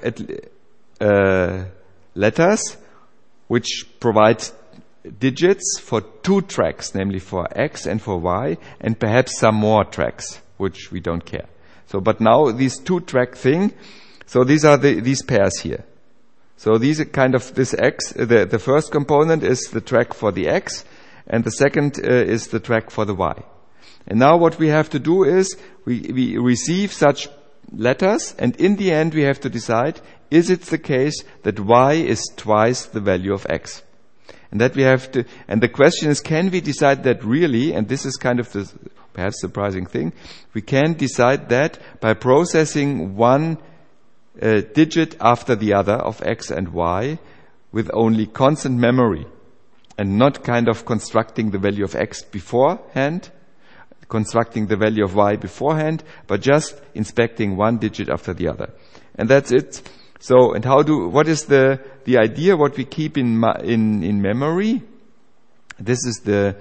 letters which provide digits for 2 tracks, namely for x and for y, and perhaps some more tracks, which we don't care. So, but now these 2-track thing, so these are these pairs here. So these are kind of this x, the first component is the track for the x, and the second is the track for the y. And now what we have to do is we receive such letters, and in the end we have to decide, is it the case that y is twice the value of x? And that we have to, and the question is, can we decide that really? And this is kind of the perhaps surprising thing. We can decide that by processing one digit after the other of x and y with only constant memory, and not kind of constructing the value of x beforehand. constructing the value of y beforehand, but just inspecting one digit after the other. And that's it. So, and what is the idea, what we keep in memory? This is the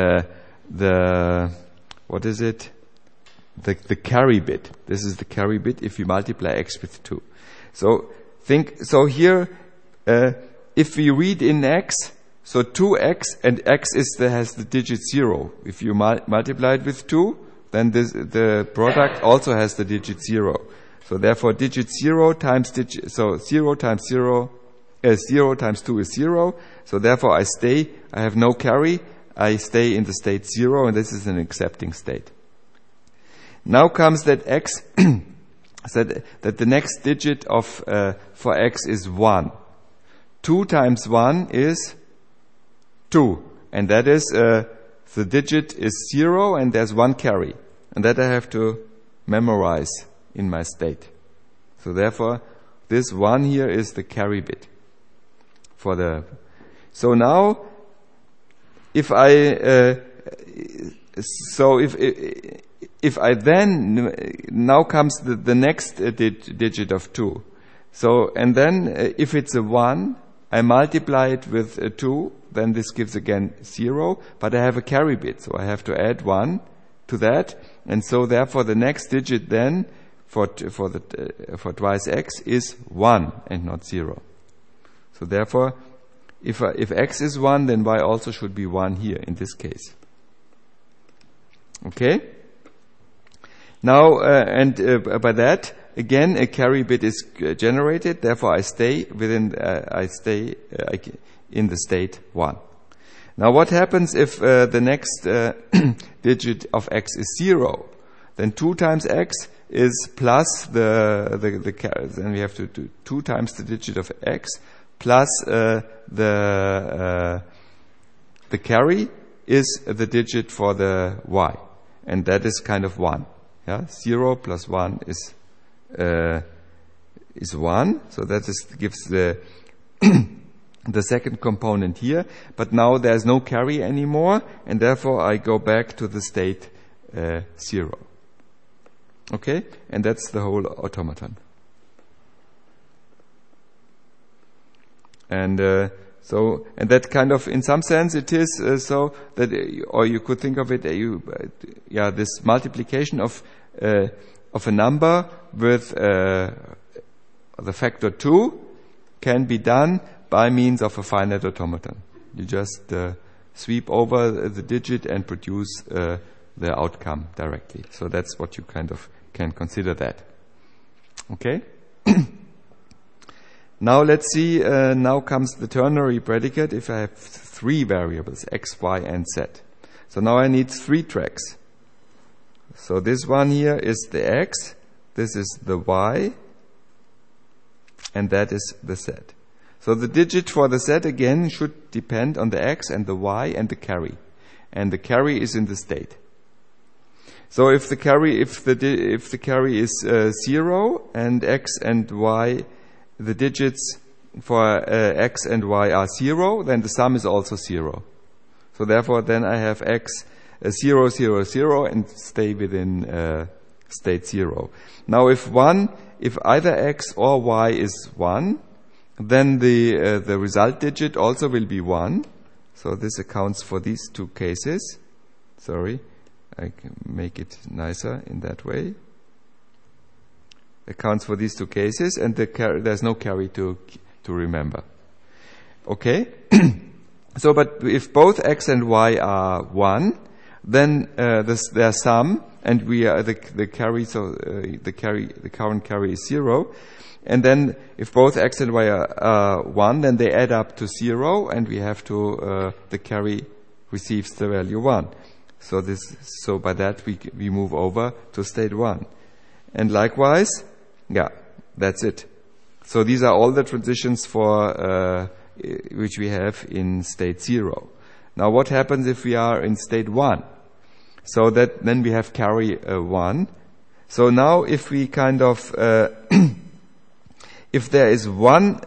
what is it? The carry bit. This is the carry bit if we multiply x with 2. So here, if we read in x, so 2x and x has the digit 0. If you multiply it with 2, then the product also has the digit 0. So therefore digit 0 times 0 times 0, 0 times 2 is 0. So therefore I have no carry, I stay in the state 0, and this is an accepting state. Now comes that x, that the next digit for x is 1. 2 times 1 is 2, and that is the digit is 0, and there's 1 carry, and that I have to memorize in my state. So therefore, this 1 here is the carry bit for the. So now, if I then now comes the next digit of 2. So and then if it's a 1, I multiply it with 2. Then this gives again 0, but I have a carry bit, so I have to add 1 to that, and so therefore the next digit then for twice x is 1 and not 0. So therefore, if x is 1, then y also should be 1 here in this case. Okay. Now by that again a carry bit is generated. Therefore, I stay in the state 1. Now what happens if the next digit of x is 0? Then 2 times x is plus the carry. Then we have to do 2 times the digit of x plus the carry is the digit for the y, and that is kind of 1. Yeah, 0 plus 1 is 1. So that gives the the second component here. But now there's no carry anymore, and therefore I go back to the state 0. Okay, and that's the whole automaton. And and that kind of, in some sense, it is so that, or you could think of it, this multiplication of a number with the factor 2 can be done by means of a finite automaton. You just sweep over the digit and produce the outcome directly. So that's what you kind of can consider that. Okay? Now let's see, now comes the ternary predicate if I have 3 variables, x, y, and z. So now I need 3 tracks. So this one here is the x, this is the y, and that is the z. So the digit for the z again should depend on the x and the y and the carry. And the carry is in the state. So if the carry is 0 and x and y, the digits for x and y are 0, then the sum is also 0. So therefore then I have x 0, 0, 0 and stay within state 0. Now if either x or y is 1, then the result digit also will be 1. So this accounts for these 2 cases. Sorry, I can make it nicer in that way. Accounts for these 2 cases, and there's no carry to remember. Okay? So, but if both x and y are 1, then their sum, and we are the carry. So the current carry is 0. And then if both x and y are 1, then they add up to 0, and we have to the carry receives the value 1. So by that we move over to state 1, and likewise, yeah, that's it. So these are all the transitions for which we have in state 0. Now what happens if we are in state 1? So that then we have carry 1. So now if we kind of if there is 1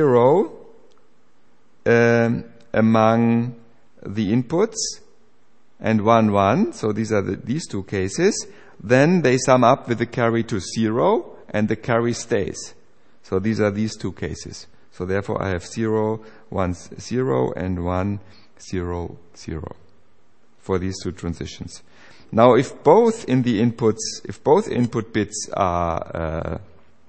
0 among the inputs, and 1, 1, so these are these two cases, then they sum up with the carry to 0, and the carry stays. So these are these two cases. So therefore I have 0, 1, 0, and 1, 0, 0 for these two transitions. Now if both input bits are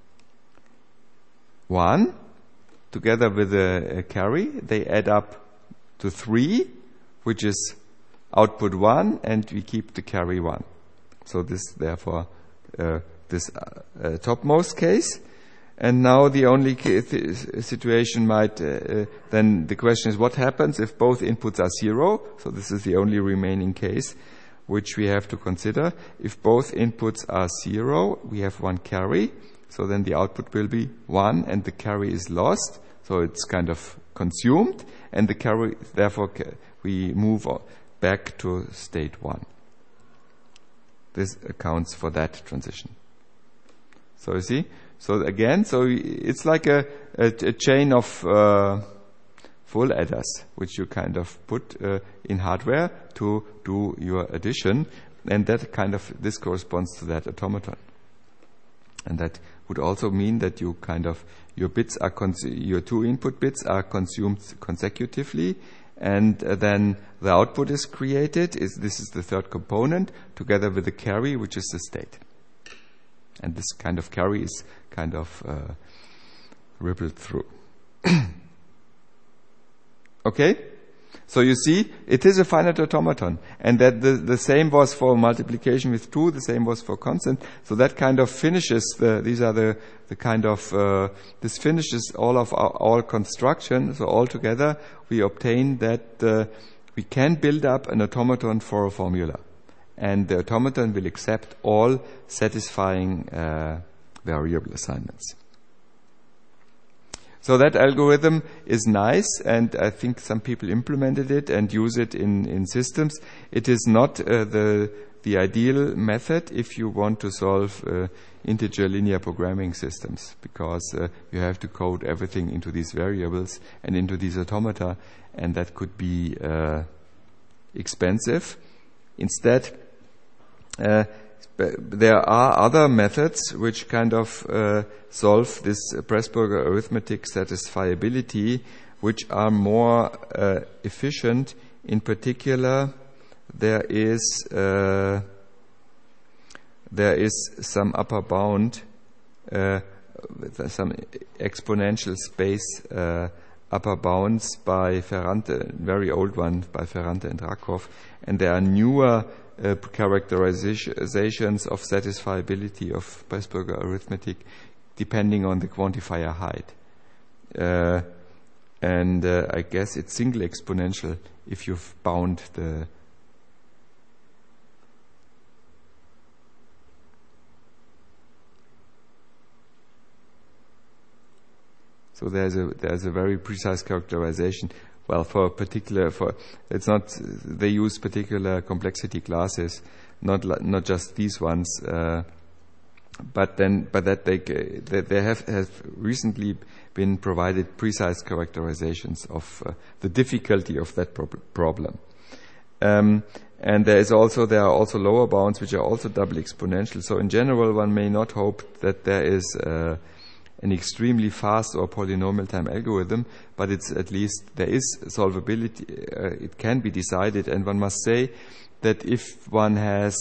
1, together with a carry, they add up to 3, which is output 1, and we keep the carry 1. So this, therefore, this topmost case. And now the only situation might, then the question is what happens if both inputs are 0? So this is the only remaining case which we have to consider. If both inputs are 0, we have one carry. So then the output will be 1 and the carry is lost. So it's kind of consumed, and the carry, therefore we move back to state 1. This accounts for that transition. So you see? So again, so it's like a chain of full adders, which you kind of put in hardware to do your addition, and that kind of, this corresponds to that automaton. And that would also mean that you kind of, your bits are, your two input bits are consumed consecutively, and then the output is created. This is the third component, together with the carry, which is the state. And this kind of carry is kind of rippled through. Okay? So you see, it is a finite automaton. And that the same was for multiplication with 2, the same was for constant. So that kind of finishes these are the kind of, this finishes all of our construction. So altogether, we obtain that we can build up an automaton for a formula. And the automaton will accept all satisfying variable assignments. So that algorithm is nice, and I think some people implemented it and use it in systems. It is not the ideal method if you want to solve integer linear programming systems, because you have to code everything into these variables and into these automata, and that could be expensive. Instead, there are other methods which kind of solve this Pressburger arithmetic satisfiability, which are more efficient. In particular, there is some upper bound, some exponential space upper bounds by Ferrante, very old one by Ferrante and Rakov, and there are newer characterizations of satisfiability of Pressburger arithmetic depending on the quantifier height. And I guess it's single exponential if you've bound the so there's a very precise characterization. Well, for a particular, it's not, they use particular complexity classes, not just these ones, but that they have recently been provided precise characterizations of the difficulty of that problem. And there are also lower bounds which are also double exponential. So in general, one may not hope that there is an extremely fast or polynomial time algorithm, but it's at least there is solvability. It can be decided, and one must say that if one has,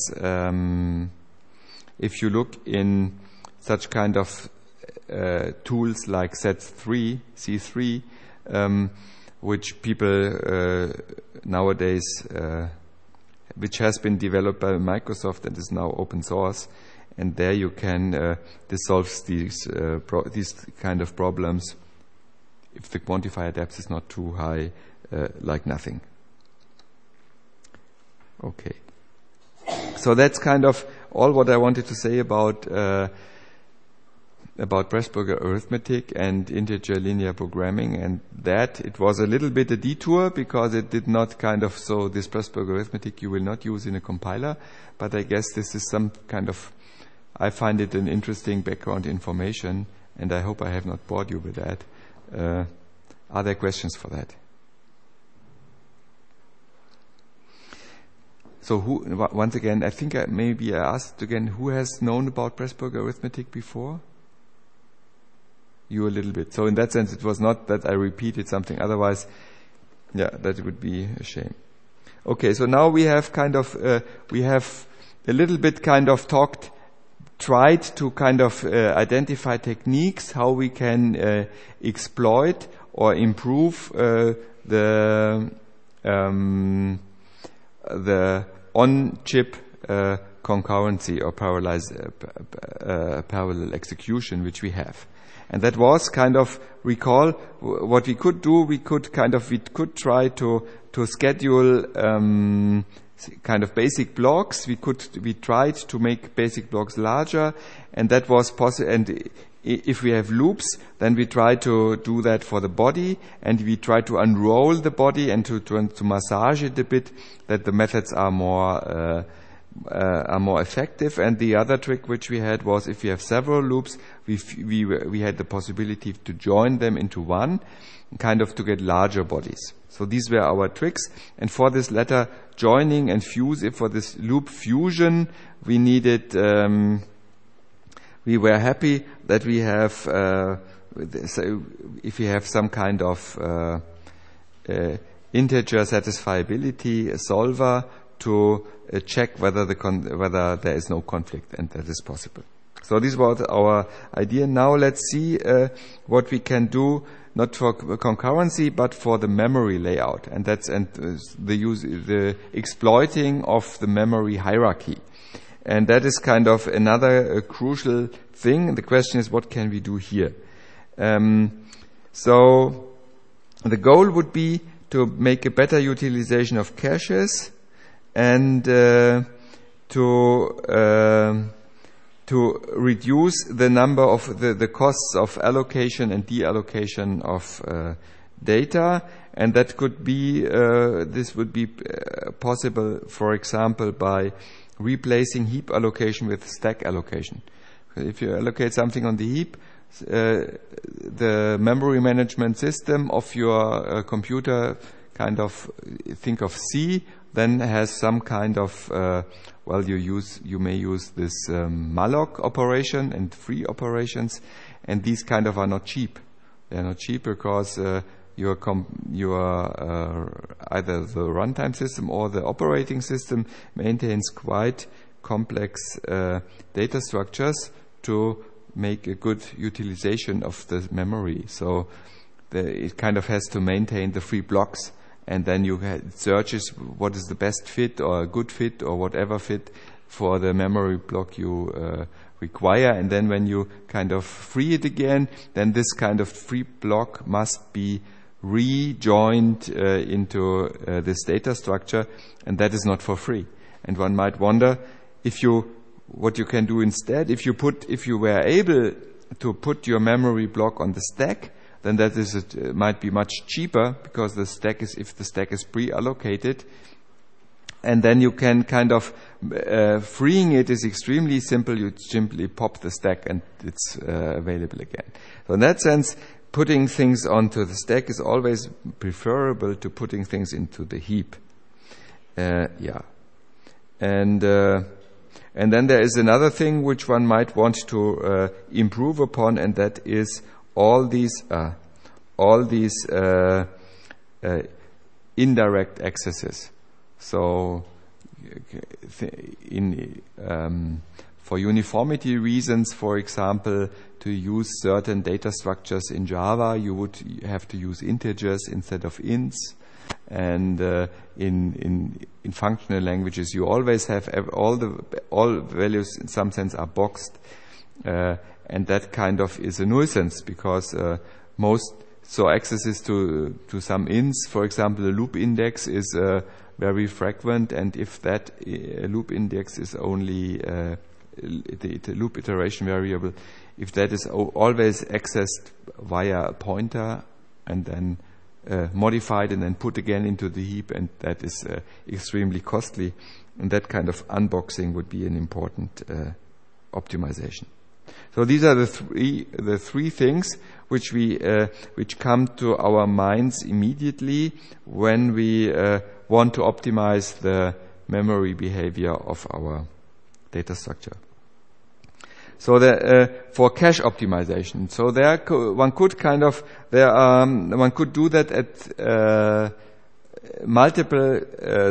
if you look in such kind of tools like C3, which people nowadays, which has been developed by Microsoft and is now open source. And there you can, this solves these kind of problems if the quantifier depth is not too high, like nothing. Okay. So that's kind of all what I wanted to say about Pressburger arithmetic and integer linear programming, and that it was a little bit a detour because it did not kind of, so this Pressburger arithmetic you will not use in a compiler, but I guess this is some kind of, I find it an interesting background information, and I hope I have not bored you with that. Are there questions for that? So once again, I think maybe I asked again, who has known about Pressburg arithmetic before? You a little bit. So in that sense, it was not that I repeated something. Otherwise, yeah, that would be a shame. Okay, so now we have we have a little bit tried to identify techniques how we can exploit or improve the on-chip concurrency or parallel execution which we have. And that was recall what we could do. We could try to schedule basic blocks. We tried to make basic blocks larger, and that was possible. And if we have loops, then we try to do that for the body, and we try to unroll the body and to massage it a bit, that the methods are more effective. And the other trick which we had was, if we have several loops, we had the possibility to join them into one, to get larger bodies. So these were our tricks. And for this latter joining and for this loop fusion, we needed. We were happy that we have. So if we have some integer satisfiability solver to check whether there is no conflict, and that is possible. So this was our idea. Now let's see what we can do, not for concurrency, but for the memory layout, and the exploiting of the memory hierarchy. And that is another crucial thing. The question is, what can we do here? So the goal would be to make a better utilization of caches, and to reduce the number of the costs of allocation and deallocation of data. And that could be this would be possible, for example, by replacing heap allocation with stack allocation. If you allocate something on the heap, the memory management system of your computer think of C, then has some you may use this malloc operation and free operations, and these are not cheap. They are not cheap because your either the runtime system or the operating system maintains quite complex data structures to make a good utilization of the memory. So it has to maintain the free blocks, and then it searches what is the best fit or a good fit or whatever fit for the memory block you require. And then when you free it again, then this free block must be rejoined into this data structure, and that is not for free. And one might wonder what you can do instead. If you were able to put your memory block on the stack, then that might be much cheaper, because if the stack is pre-allocated, and then you can freeing it is extremely simple. You simply pop the stack and it's available again. So in that sense, putting things onto the stack is always preferable to putting things into the heap. And then there is another thing which one might want to improve upon, and that is all these indirect accesses. So for uniformity reasons, for example, to use certain data structures in Java, you would have to use integers instead of ints. And in functional languages, you always have all values in some sense are boxed, and that is a nuisance, because accesses to some ints, for example, a loop index is very frequent, and if that loop index is only the loop iteration variable, if that is always accessed via a pointer and then modified and then put again into the heap, and that is extremely costly, and that unboxing would be an important optimization. So these are the three things which come to our minds immediately when we want to optimize the memory behavior of our data structure. So for cache optimization, so one could do that at multiple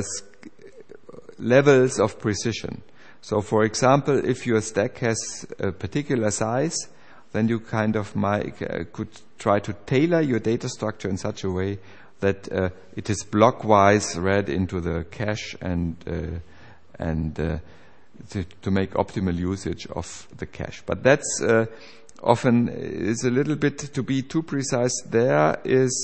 levels of precision. So, for example, if your stack has a particular size, then you could try to tailor your data structure in such a way that it is blockwise read into the cache and to make optimal usage of the cache. But that's often is a little bit, to be too precise there is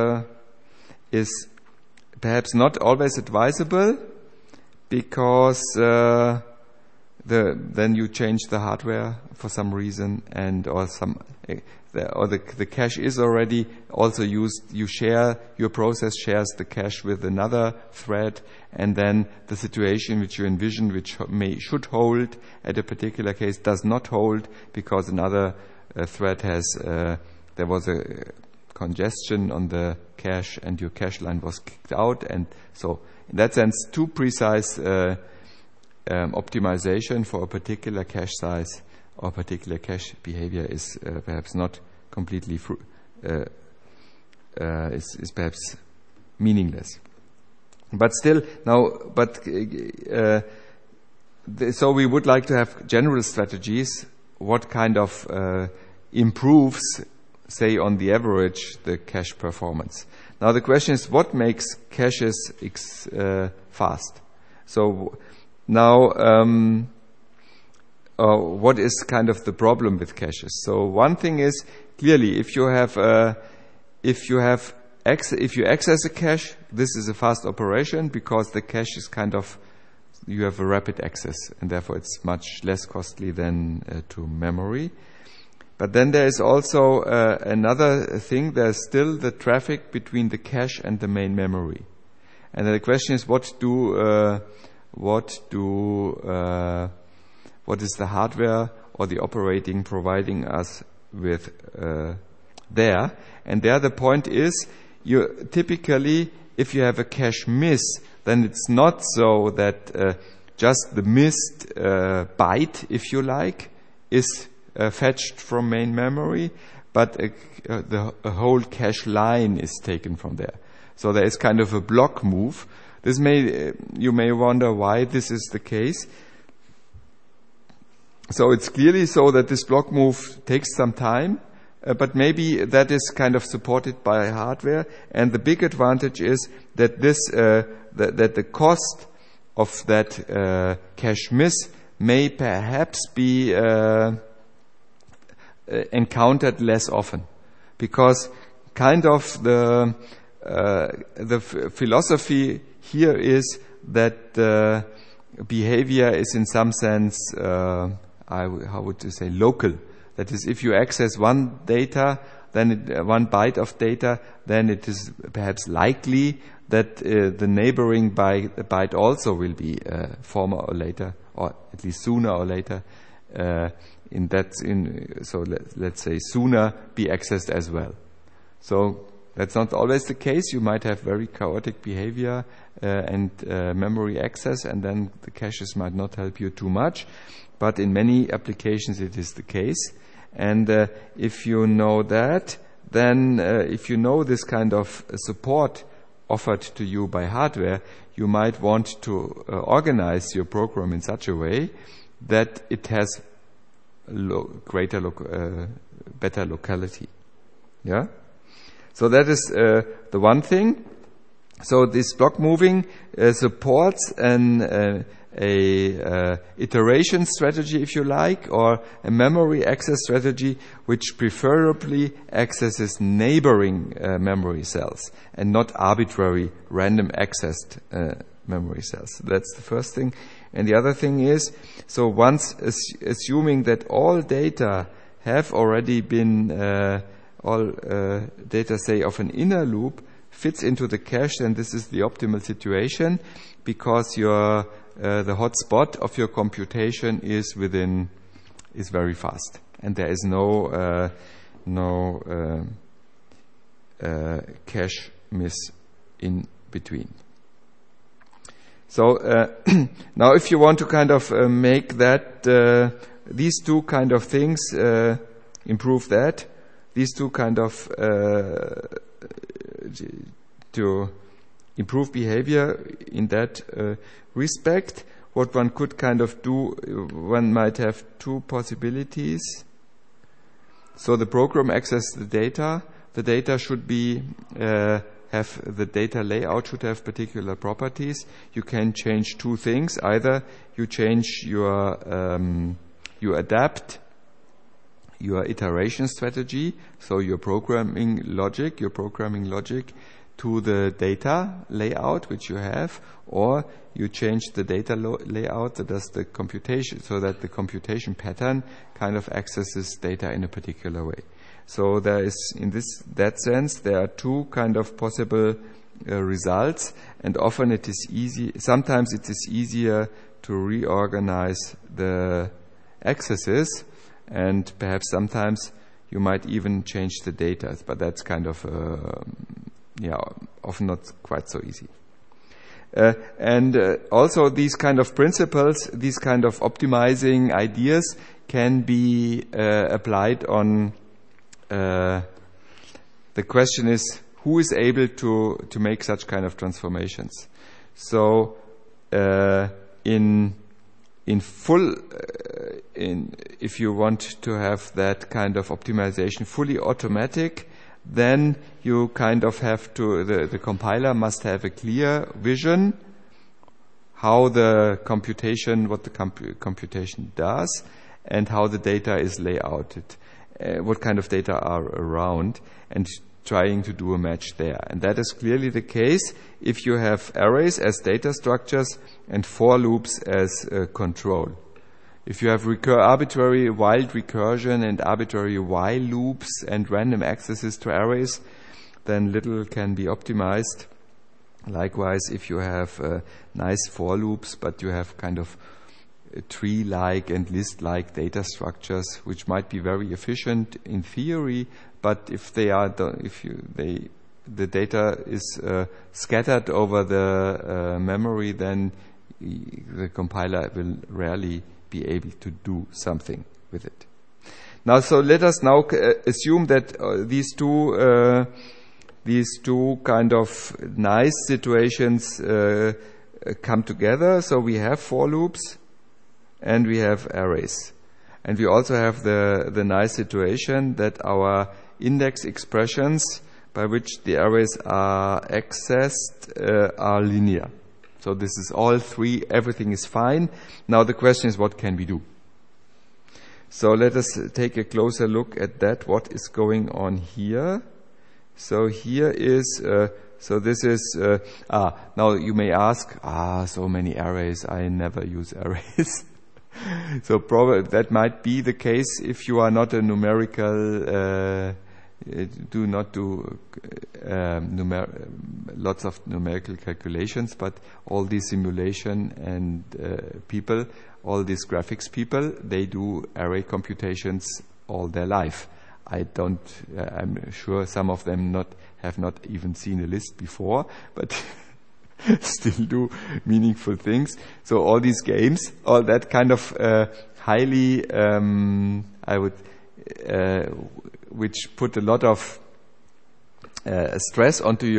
perhaps not always advisable, because then you change the hardware for some reason, or the cache is already also used. Your process shares the cache with another thread, and then the situation which you envision, which should hold at a particular case, does not hold because another thread there was a congestion on the cache and your cache line was kicked out. And so in that sense, too precise optimization for a particular cache size or particular cache behavior is perhaps not completely is perhaps meaningless. But still, so we would like to have general strategies. What kind of improves, say, on the average, the cache performance? Now the question is, what makes caches fast? So now, what is kind of the problem with caches? So one thing is, clearly, if you access a cache, this is a fast operation because the cache is you have a rapid access, and therefore it's much less costly than to memory. But then there is also another thing. There's still the traffic between the cache and the main memory, and then the question is, what is the hardware or the operating providing us with there? And there the point is, typically, if you have a cache miss, then it's not so that just the missed byte, if you like, is fetched from main memory, but a whole cache line is taken from there. So there is kind of a block move. You may wonder why this is the case. So it's clearly so that this block move takes some time, but maybe that is kind of supported by hardware. And the big advantage is that that the cost of that cache miss may perhaps be encountered less often, because kind of the philosophy here is that behavior is in some sense, how would you say, local. That is, if you access one byte of data, then it is perhaps likely that the neighboring byte also will be former or later, or at least sooner or later, so let's say sooner be accessed as well. So that's not always the case. You might have very chaotic behavior and memory access, and then the caches might not help you too much. But in many applications it is the case. And if you know that, then if you know this kind of support offered to you by hardware, you might want to organize your program in such a way that it has better locality. Yeah? So that is the one thing. So this block moving supports an iteration strategy, if you like, or a memory access strategy which preferably accesses neighboring memory cells and not arbitrary random accessed memory cells. That's the first thing. And the other thing is, so once assuming that all data have already been data, say, of an inner loop fits into the cache, then this is the optimal situation, because the hotspot of your computation is very fast, and there is no cache miss in between. So now if you want to kind of make that, these two kind of things, improve that, these two kind of, to improve behavior in that respect, what one could kind of do, one might have two possibilities. So the program accesses the data. The data should be have the data layout should have particular properties. You can change two things. Either you change your you adapt your iteration strategy, so your programming logic to the data layout which you have, or you change the data layout that does the computation, so that the computation pattern kind of accesses data in a particular way. So there is, in that sense, there are two kind of possible results, and often it is easy. Sometimes it is easier to reorganize the accesses, and perhaps sometimes you might even change the data, but that's kind of often not quite so easy. And also these kind of principles, these kind of optimizing ideas can be applied on, the question is, who is able to make such kind of transformations? So if you want to have that kind of optimization fully automatic, then you kind of have to, the compiler must have a clear vision how the computation, what the computation does, and how the data is layouted, what kind of data are around, and trying to do a match there. And that is clearly the case if you have arrays as data structures and for loops as control. If you have arbitrary wild recursion and arbitrary while loops and random accesses to arrays, then little can be optimized. Likewise, if you have nice for loops, but you have kind of tree-like and list-like data structures, which might be very efficient in theory, but if they are, the data is scattered over the memory, then the compiler will rarely be able to do something with it. Now, so let us now assume that these two kind of nice situations come together. So we have for loops and we have arrays, and we also have the nice situation that our index expressions by which the arrays are accessed are linear. So this is all three, everything is fine. Now the question is, what can we do? So let us take a closer look at that, what is going on here. So here is, so this is, now you may ask, so many arrays, I never use arrays. So probably that might be the case if you are not a numerical, do not do lots of numerical calculations, but all these simulation and people, all these graphics people, they do array computations all their life. I'm sure some of them have not even seen a list before, but still do meaningful things. So all these games, all that kind of highly, which put a lot of stress onto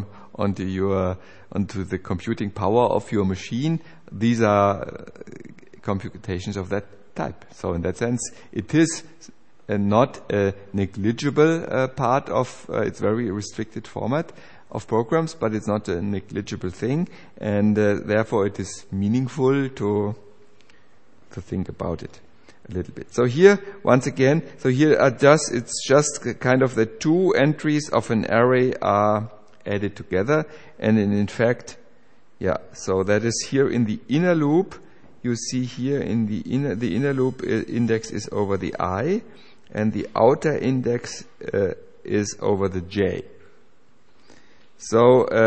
the computing power of your machine. These are computations of that type. So in that sense, it is not a negligible part of its very restricted format of programs, but it's not a negligible thing, and therefore it is meaningful to think about it a little bit. So here, once again, it's just kind of the two entries of an array are added together, and in fact, so that is here in the inner loop. You see here in the inner loop index is over the I, and the outer index is over the J. So,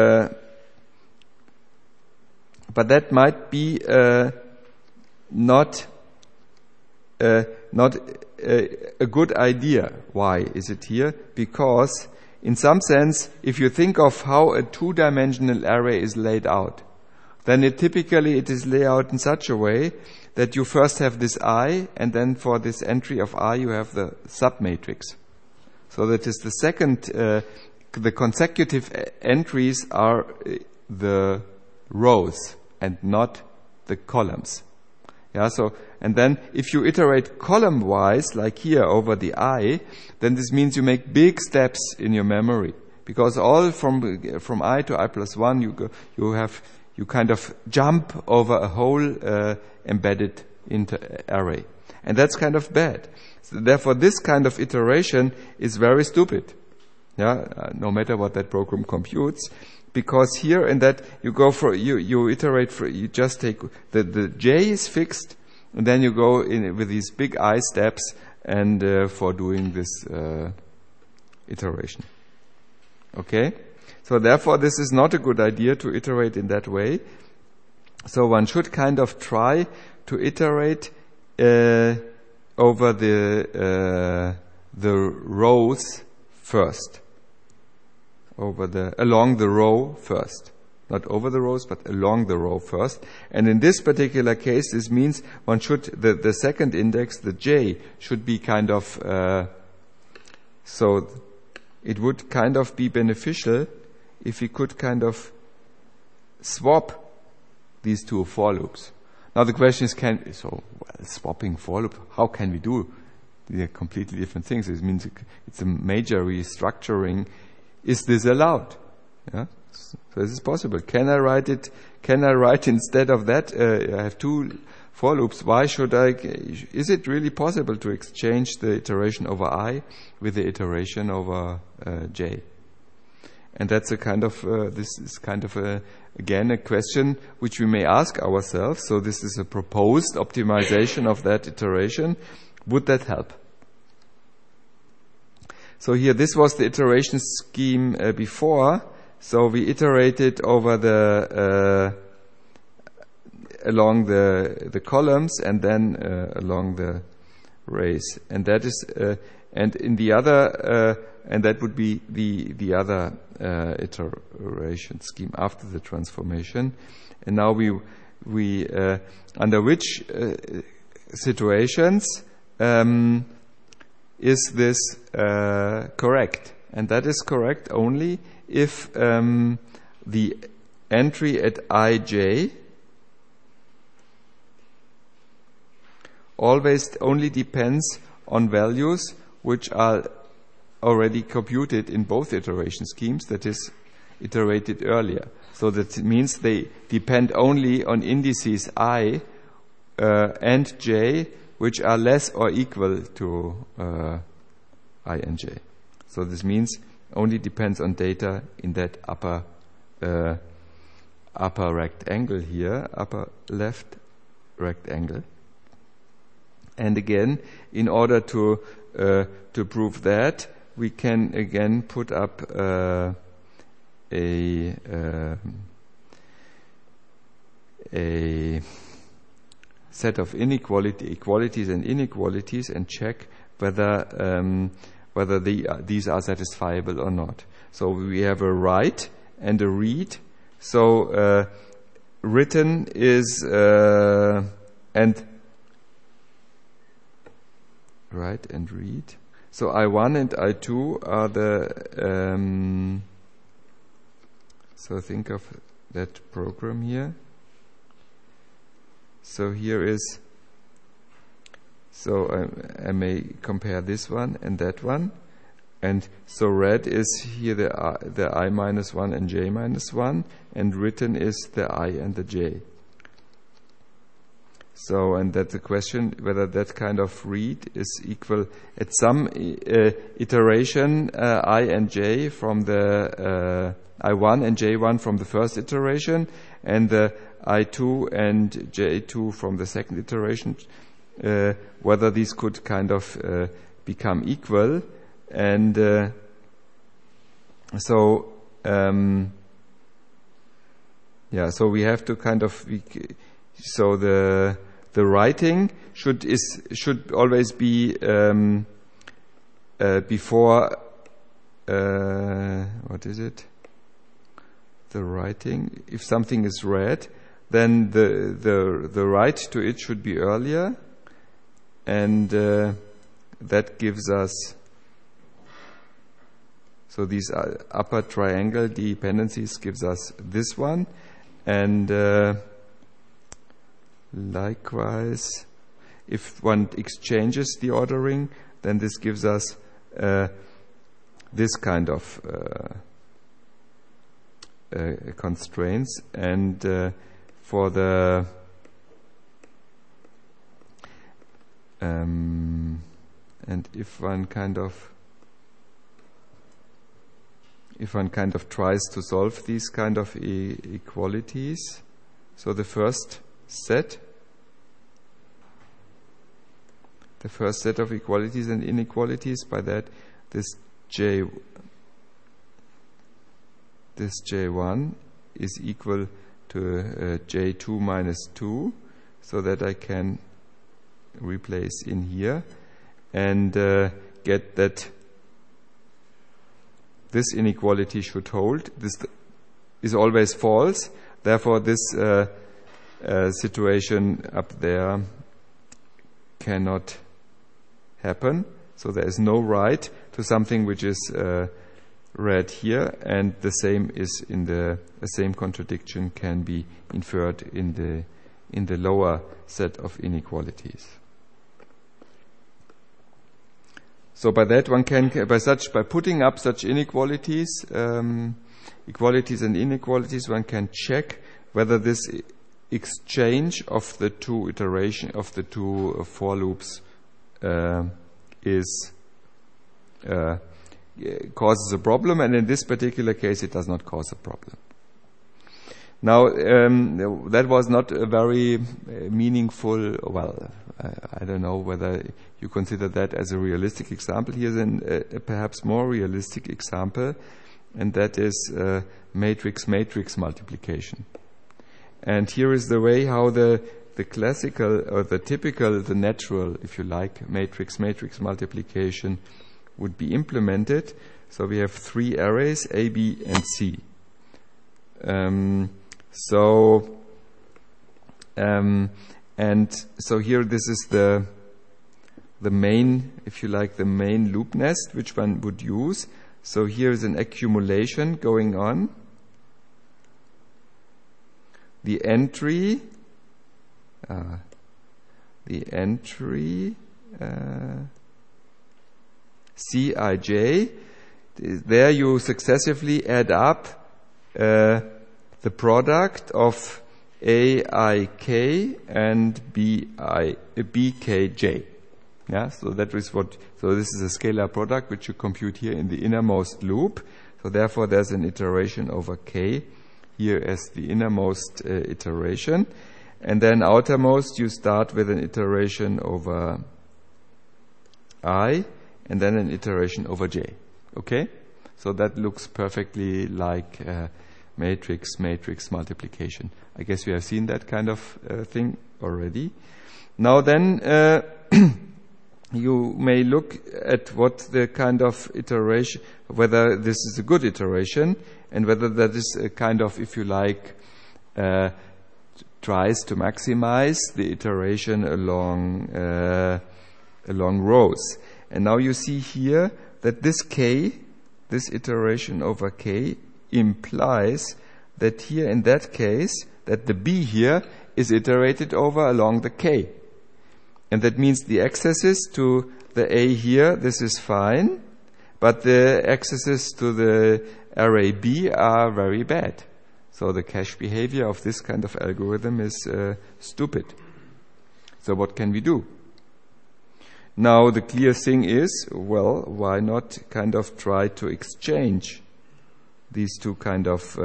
but that might be not a good idea. Why is it here? Because in some sense, if you think of how a two-dimensional array is laid out, then it is laid out in such a way that you first have this I, and then for this entry of I you have the submatrix. So that is the second, the consecutive entries are the rows and not the columns. Yeah, so, and then if you iterate column-wise, like here over the I, then this means you make big steps in your memory. Because all from I to I plus 1, you kind of jump over a whole embedded array. And that's kind of bad. So therefore, this kind of iteration is very stupid. Yeah, no matter what that program computes. Because here and that you go for, you iterate for, you just take, the J is fixed, and then you go in with these big I steps and for doing this iteration. Okay? So therefore this is not a good idea to iterate in that way. So one should kind of try to iterate over the rows first. Along the row first. Not over the rows, but along the row first. And in this particular case, this means one should, the second index, the J, should be kind of, so it would kind of be beneficial if we could kind of swap these two for loops. Now the question is, swapping for loop, how can we do? They're completely different things. It means it's a major restructuring. Is this allowed? Yeah? So this is possible. Can I write instead of that, I have two for loops, is it really possible to exchange the iteration over I with the iteration over J? And that's this is kind of again a question which we may ask ourselves. So this is a proposed optimization of that iteration. Would that help? So here, this was the iteration scheme before. So we iterated over along the columns and then along the arrays, and that is and in the other and that would be the other iteration scheme after the transformation. And now we under which situations is this correct? And that is correct only if the entry at ij always only depends on values which are already computed in both iteration schemes, that is, iterated earlier. So that means they depend only on indices I and j, which are less or equal to I and j. So this means only depends on data in that upper rectangle here, upper left rectangle. And again, in order to prove that, we can again put up a set of equalities and inequalities and check whether these are satisfiable or not. So we have a write and a read. So written is and write and read. So I1 and I2 are the so think of that program here. So here is, so I may compare this one and that one. And so read is here the I minus 1 and j minus 1, and written is the I and the j. So, and that's the question whether that kind of read is equal at some iteration I and j from the I1 and j1 from the first iteration, and the I2 and j2 from the second iteration, whether these could kind of become equal. And so we have to kind of so the writing should always be before what is it? The writing, if something is read, then the write to it should be earlier, and that gives us, so these upper triangle dependencies gives us this one, and likewise, if one exchanges the ordering, then this gives us this kind of constraints, and for the and if one kind of tries to solve these kind of equalities, so the first set of equalities and inequalities, by that this J1 is equal to J2 minus 2, so that I can replace in here and get that this inequality should hold. This is always false. Therefore, this situation up there cannot happen. So there is no right to something which is read here, and the same is in the same contradiction can be inferred in the lower set of inequalities. So by that one can, by putting up such inequalities, equalities and inequalities, one can check whether this exchange of the two for loops causes a problem, and in this particular case it does not cause a problem. Now that was not a very meaningful, well, I don't know whether you consider that as a realistic example. Here's a perhaps more realistic example, and that is matrix-matrix multiplication. And here is the way how the classical or the typical, the natural, if you like, matrix-matrix multiplication would be implemented. So we have three arrays, A, B, and C. And so here this is the main, if you like, the main loop nest which one would use. So here is an accumulation going on. The entry Cij, there you successively add up the product of Aik and Bkj. Yeah, so that is so this is a scalar product which you compute here in the innermost loop. So therefore there's an iteration over k here as the innermost iteration. And then outermost you start with an iteration over I and then an iteration over j. Okay? So that looks perfectly like matrix-matrix multiplication. I guess we have seen that kind of thing already. Now then, you may look at what the kind of iteration, whether this is a good iteration, and whether that is a kind of, if you like, tries to maximize the iteration along rows. And now you see here that this k, this iteration over k, implies that here in that case, that the b here is iterated over along the k. And that means the accesses to the a here, this is fine, but the accesses to the array b are very bad. So the cache behavior of this kind of algorithm is stupid. So what can we do? Now the clear thing is, well, why not kind of try to exchange these two kinds of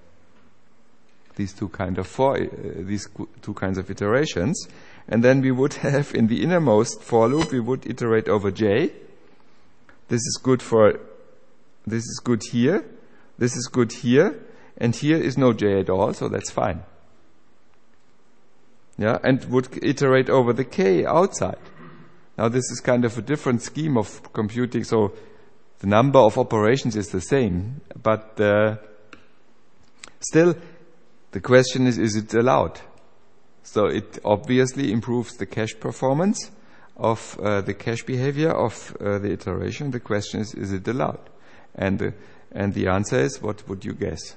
iterations, and then we would have in the innermost for loop we would iterate over j. This is good here, this is good here, and here is no j at all, so that's fine. Yeah, and would iterate over the k outside. Now this is kind of a different scheme of computing, so the number of operations is the same, but still The question is it allowed? So it obviously improves the cache performance of the cache behavior of the iteration. The question is it allowed? And the answer is, what would you guess?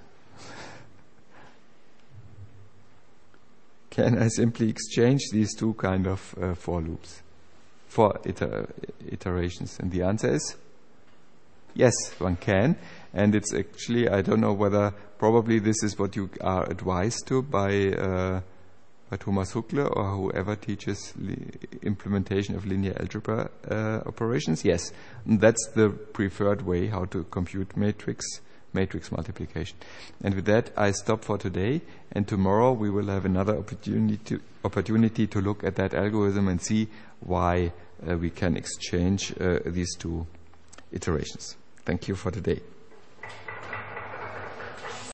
Can I simply exchange these two kind of for loops, for iterations? And the answer is yes, one can. And it's actually, I don't know whether, probably this is what you are advised to by Thomas Huckle or whoever teaches implementation of linear algebra operations. Yes, and that's the preferred way how to compute matrix multiplication. And with that, I stop for today. And tomorrow we will have another opportunity to look at that algorithm and see why we can exchange these two iterations. Thank you for today.